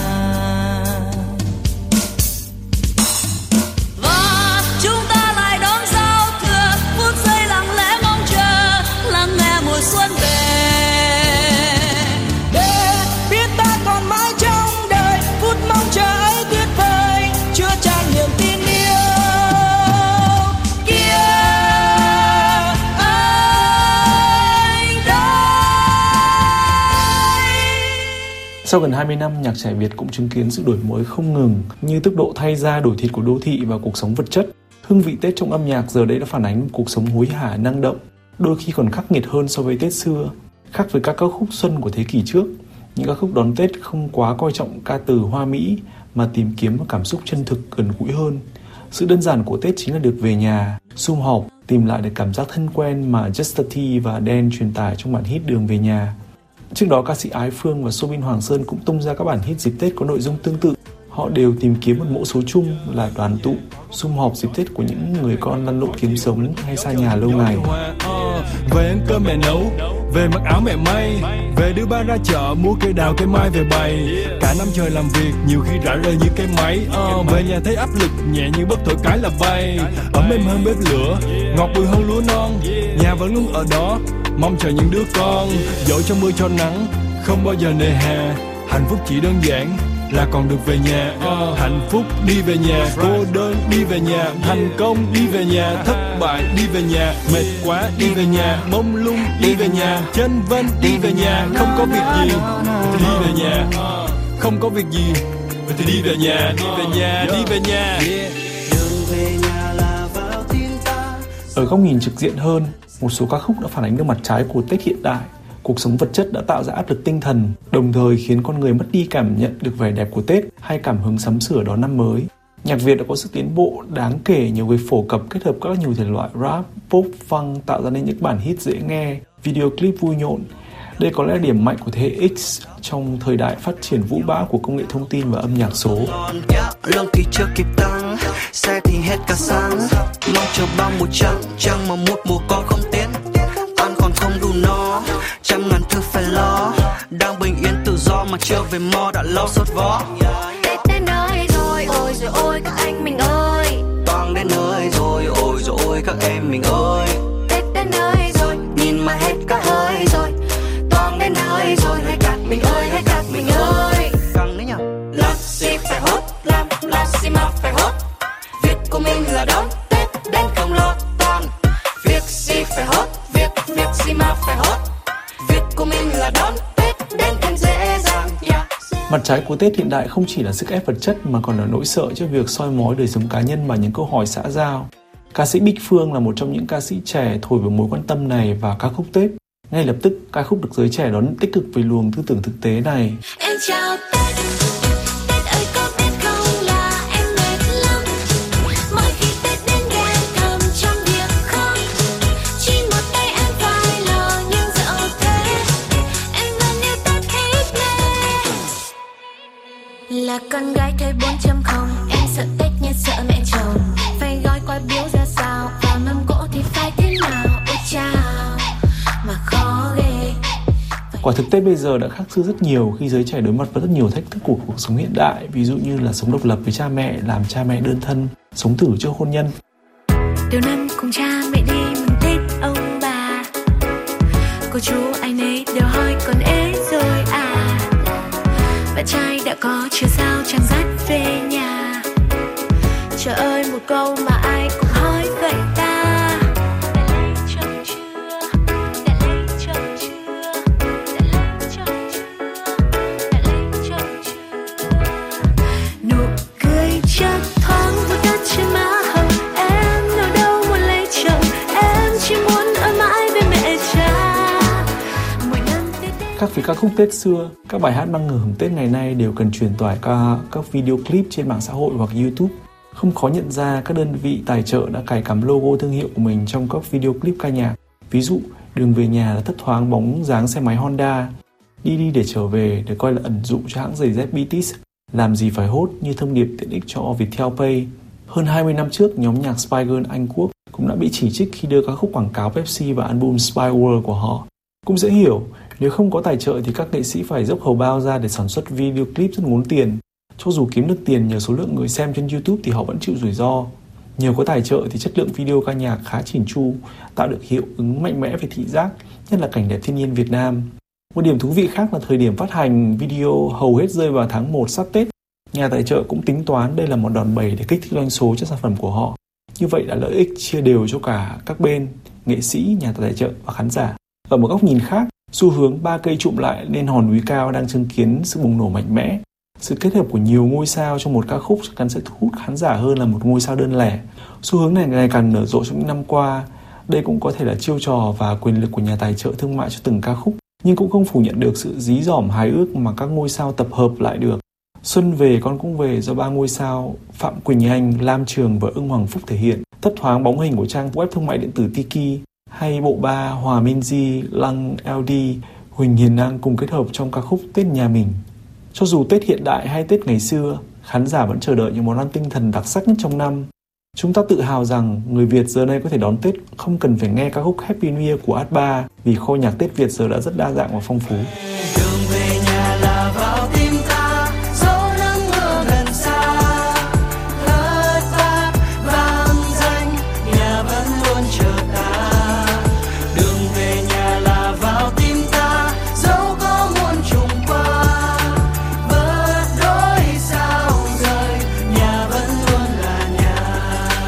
S23: Và chúng ta lại đón giao thừa, phút giây lặng lẽ mong chờ, lắng nghe mùa xuân về, để biết ta còn mãi trong đời, phút mong chờ ấy tuyệt vời, chứa chan niềm tin yêu kia. Anh
S22: Sau gần 20 năm, nhạc trẻ Việt cũng chứng kiến sự đổi mới không ngừng như tốc độ thay da đổi thịt của đô thị và cuộc sống vật chất. Hương vị Tết trong âm nhạc giờ đây đã phản ánh một cuộc sống hối hả, năng động, đôi khi còn khắc nghiệt hơn so với Tết xưa. Khác với các ca khúc xuân của thế kỷ trước, những ca khúc đón Tết không quá coi trọng ca từ hoa mỹ mà tìm kiếm một cảm xúc chân thực, gần gũi hơn. Sự đơn giản của Tết chính là được về nhà, sum họp, tìm lại được cảm giác thân quen mà Just a Tea và Dan truyền tải trong bản hit Đường Về Nhà. Trước đó, ca sĩ Ái Phương và Soobin Hoàng Sơn cũng tung ra các bản hit dịp Tết có nội dung tương tự. Họ đều tìm kiếm một mẫu số chung là đoàn tụ, sum họp dịp Tết của những người con lăn lộn kiếm sống hay xa nhà lâu ngày.
S21: Về ăn cơm mẹ nấu, về mặc áo mẹ may, về đưa ba ra chợ mua cây đào cây mai về bày. Cả năm trời làm việc nhiều khi rã rời như cái máy. Về nhà thấy áp lực nhẹ như bớt thổi cái là bay. Ấm êm hơn bếp lửa, ngọt bùi hơn lúa non. Nhà vẫn luôn ở đó, mong chờ những đứa con. Dẫu cho mưa cho nắng, không bao giờ nề hà. Hạnh phúc chỉ đơn giản là còn được về nhà. Hạnh phúc đi về nhà, cô đơn đi về nhà, thành công đi về nhà, thất bại đi về nhà, mệt quá đi về nhà, mông lung đi về nhà, chênh vênh đi về nhà. Không có việc gì thì đi về nhà, không có việc gì thì đi về nhà, đi về nhà, đi về nhà.
S22: Ở góc nhìn trực diện hơn, một số ca khúc đã phản ánh được mặt trái của Tết hiện đại. Cuộc sống vật chất đã tạo ra áp lực tinh thần, đồng thời khiến con người mất đi cảm nhận được vẻ đẹp của Tết hay cảm hứng sắm sửa đón năm mới. Nhạc Việt đã có sự tiến bộ đáng kể nhờ với phổ cập kết hợp các nhiều thể loại rap, pop, funk tạo ra nên những bản hit dễ nghe, video clip vui nhộn. Đây có lẽ là điểm mạnh của thế hệ X trong thời đại phát triển vũ bão của công nghệ thông tin và âm nhạc số.
S23: Lương thì chưa kịp tăng, xe thì hết cả xăng, mong chờ bao mùa trăng mà một mùa con không tiến, ăn còn không đủ no, trăm ngàn thứ phải lo, đang bình yên tự do
S2: mà chưa về mò đã lâu sốt vó.
S3: Tết đến nơi rồi, ôi rồi ôi các anh mình ơi.
S2: Toang đến nơi rồi, ôi rồi ôi các em mình ơi.
S3: Tết đến nơi rồi,
S2: nhìn mà hết cả hơi rồi. Toang đến nơi rồi, hãy cắt mình ơi, hãy cắt mình ơi. Căng đấy nhở.
S3: Lọ xì phải hốt, làm lọ xì mà phải hốt. Việc của mình là đón Tết đến không lo toan. Việc gì phải hốt, việc gì mà phải hốt. Việc của mình là đón Tết đến thật dễ dàng.
S22: Mặt trái của Tết hiện đại không chỉ là sức ép vật chất mà còn là nỗi sợ cho việc soi mói đời sống cá nhân bằng những câu hỏi xã giao. Ca sĩ Bích Phương là một trong những ca sĩ trẻ thổi vào mối quan tâm này vào ca khúc Tết. Ngay lập tức, ca khúc được giới trẻ đón tích cực về luồng tư tưởng thực tế này.
S3: Em chào Tết, Tết ơi có biết không là em mệt lắm. Mỗi khi Tết đến ghen thầm trong việc không. Chỉ một tay em phải lo nhưng dẫu thế em vẫn yêu Tết hết mê. Là con gái thời 4.0, em sợ Tết như sợ mẹ chồng. Phải gói quà biếu ra sao, và mâm cỗ thì phải thế nào. Ôi chao, mà khó ghê.
S22: Quả thực Tết bây giờ đã khác xưa rất nhiều khi giới trẻ đối mặt với rất nhiều thách thức của cuộc sống hiện đại, ví dụ như là sống độc lập với cha mẹ, làm cha mẹ đơn thân, sống thử trước hôn nhân.
S3: Đầu năm cùng cha mẹ đi mừng Tết ông bà. Cô chú ai nấy đều hỏi con ế rồi à. Bạn trai đã có chưa sao chẳng dắt về nhà. Trời ơi một câu mà ai cũng hỏi vậy ta.
S22: Khác với các khúc Tết xưa, các bài hát mang ngờ hưởng Tết ngày nay đều cần truyền tải qua các video clip trên mạng xã hội hoặc YouTube. Không khó nhận ra các đơn vị tài trợ đã cài cắm logo thương hiệu của mình trong các video clip ca nhạc. Ví dụ, Đường về nhà là thấp thoáng bóng dáng xe máy Honda, Đi đi để trở về được coi là ẩn dụ cho hãng giày dép Beats, Làm gì phải hốt như thông điệp tiện ích cho Viettel Pay. Hơn 20 năm trước, nhóm nhạc Spice Girls Anh Quốc cũng đã bị chỉ trích khi đưa các khúc quảng cáo Pepsi vào album Spice World của họ. Cũng dễ hiểu, nếu không có tài trợ thì các nghệ sĩ phải dốc hầu bao ra để sản xuất video clip rất ngốn tiền. Cho dù kiếm được tiền nhờ số lượng người xem trên YouTube thì họ vẫn chịu rủi ro. Nhờ có tài trợ thì chất lượng video ca nhạc khá chỉn chu, tạo được hiệu ứng mạnh mẽ về thị giác, nhất là cảnh đẹp thiên nhiên Việt Nam. Một điểm thú vị khác là thời điểm phát hành video hầu hết rơi vào tháng 1 sắp Tết. Nhà tài trợ cũng tính toán đây là một đòn bẩy để kích thích doanh số cho sản phẩm của họ. Như vậy là lợi ích chia đều cho cả các bên, nghệ sĩ, nhà tài trợ và khán giả. Ở một góc nhìn khác, xu hướng 3 cây trụm lại lên hòn núi cao đang chứng kiến sự bùng nổ mạnh mẽ. Sự kết hợp của nhiều ngôi sao trong một ca khúc chắc chắn sẽ thu hút khán giả hơn là một ngôi sao đơn lẻ. Xu hướng này ngày càng nở rộ trong những năm qua. Đây cũng có thể là chiêu trò và quyền lực của nhà tài trợ thương mại cho từng ca khúc, nhưng cũng không phủ nhận được sự dí dỏm hài ước mà các ngôi sao tập hợp lại được. Xuân về con cũng về do 3 ngôi sao Phạm Quỳnh Anh, Lam Trường và Ưng Hoàng Phúc thể hiện, thấp thoáng bóng hình của trang web thương mại điện tử Tiki, hay bộ ba Hòa Minzy, Lăng LD, Huỳnh Hiền Năng cùng kết hợp trong ca khúc Tết Nhà Mình. Cho dù Tết hiện đại hay Tết ngày xưa, khán giả vẫn chờ đợi những món ăn tinh thần đặc sắc nhất trong năm. Chúng ta tự hào rằng người Việt giờ đây có thể đón Tết không cần phải nghe ca khúc Happy New Year của Ad3 vì kho nhạc Tết Việt giờ đã rất đa dạng và phong phú.
S2: Đường về nhà là vào tim ta, dẫu nắng mưa gần xa, hát vang vang danh, nhà vẫn luôn chờ ta. Đường về nhà là vào tim ta, dẫu có muôn trùng qua, bớt đôi sao rời, nhà vẫn luôn là nhà.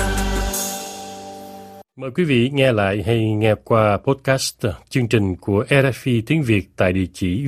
S17: Mời quý vị nghe lại hay nghe qua podcast chương trình của RFI tiếng Việt tại địa chỉ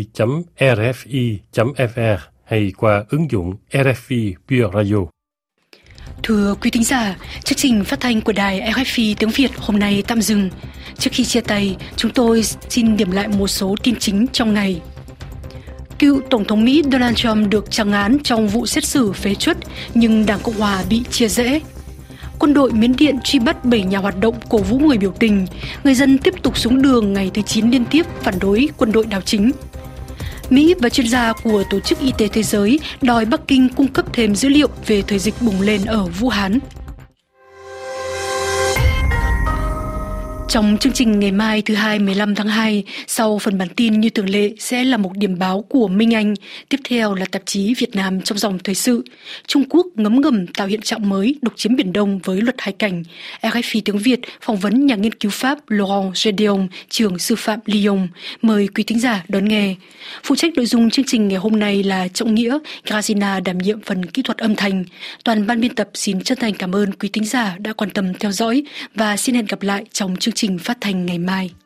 S17: vi.rfi.fr hay qua ứng dụng RFI Pure Radio.
S1: Thưa quý thính giả, chương trình phát thanh của đài RFI tiếng Việt hôm nay tạm dừng. Trước khi chia tay, chúng tôi xin điểm lại một số tin chính trong ngày. Cựu Tổng thống Mỹ Donald Trump được trắng án trong vụ xét xử phế truất, nhưng Đảng Cộng hòa bị chia rẽ. Quân đội Miến Điện truy bắt 7 nhà hoạt động cổ vũ người biểu tình. Người dân tiếp tục xuống đường ngày thứ 9 liên tiếp phản đối quân đội đảo chính. Mỹ và chuyên gia của Tổ chức Y tế Thế giới đòi Bắc Kinh cung cấp thêm dữ liệu về thời dịch bùng lên ở Vũ Hán. Trong chương trình ngày mai thứ Hai 15 tháng 2, sau phần bản tin như thường lệ sẽ là một điểm báo của Minh Anh, tiếp theo là tạp chí Việt Nam trong dòng thời sự. Trung Quốc ngấm ngầm tạo hiện trạng mới độc chiếm Biển Đông với luật hai cảnh. RFI tiếng Việt phỏng vấn nhà nghiên cứu Pháp Laurent Gedeon, trường sư phạm Lyon. Mời quý thính giả đón nghe. Phụ trách nội dung chương trình ngày hôm nay là Trọng Nghĩa, Grazina đảm nhiệm phần kỹ thuật âm thanh. Toàn ban biên tập xin chân thành cảm ơn quý thính giả đã quan tâm theo dõi và xin hẹn gặp lại trong chương trình phát thanh ngày mai.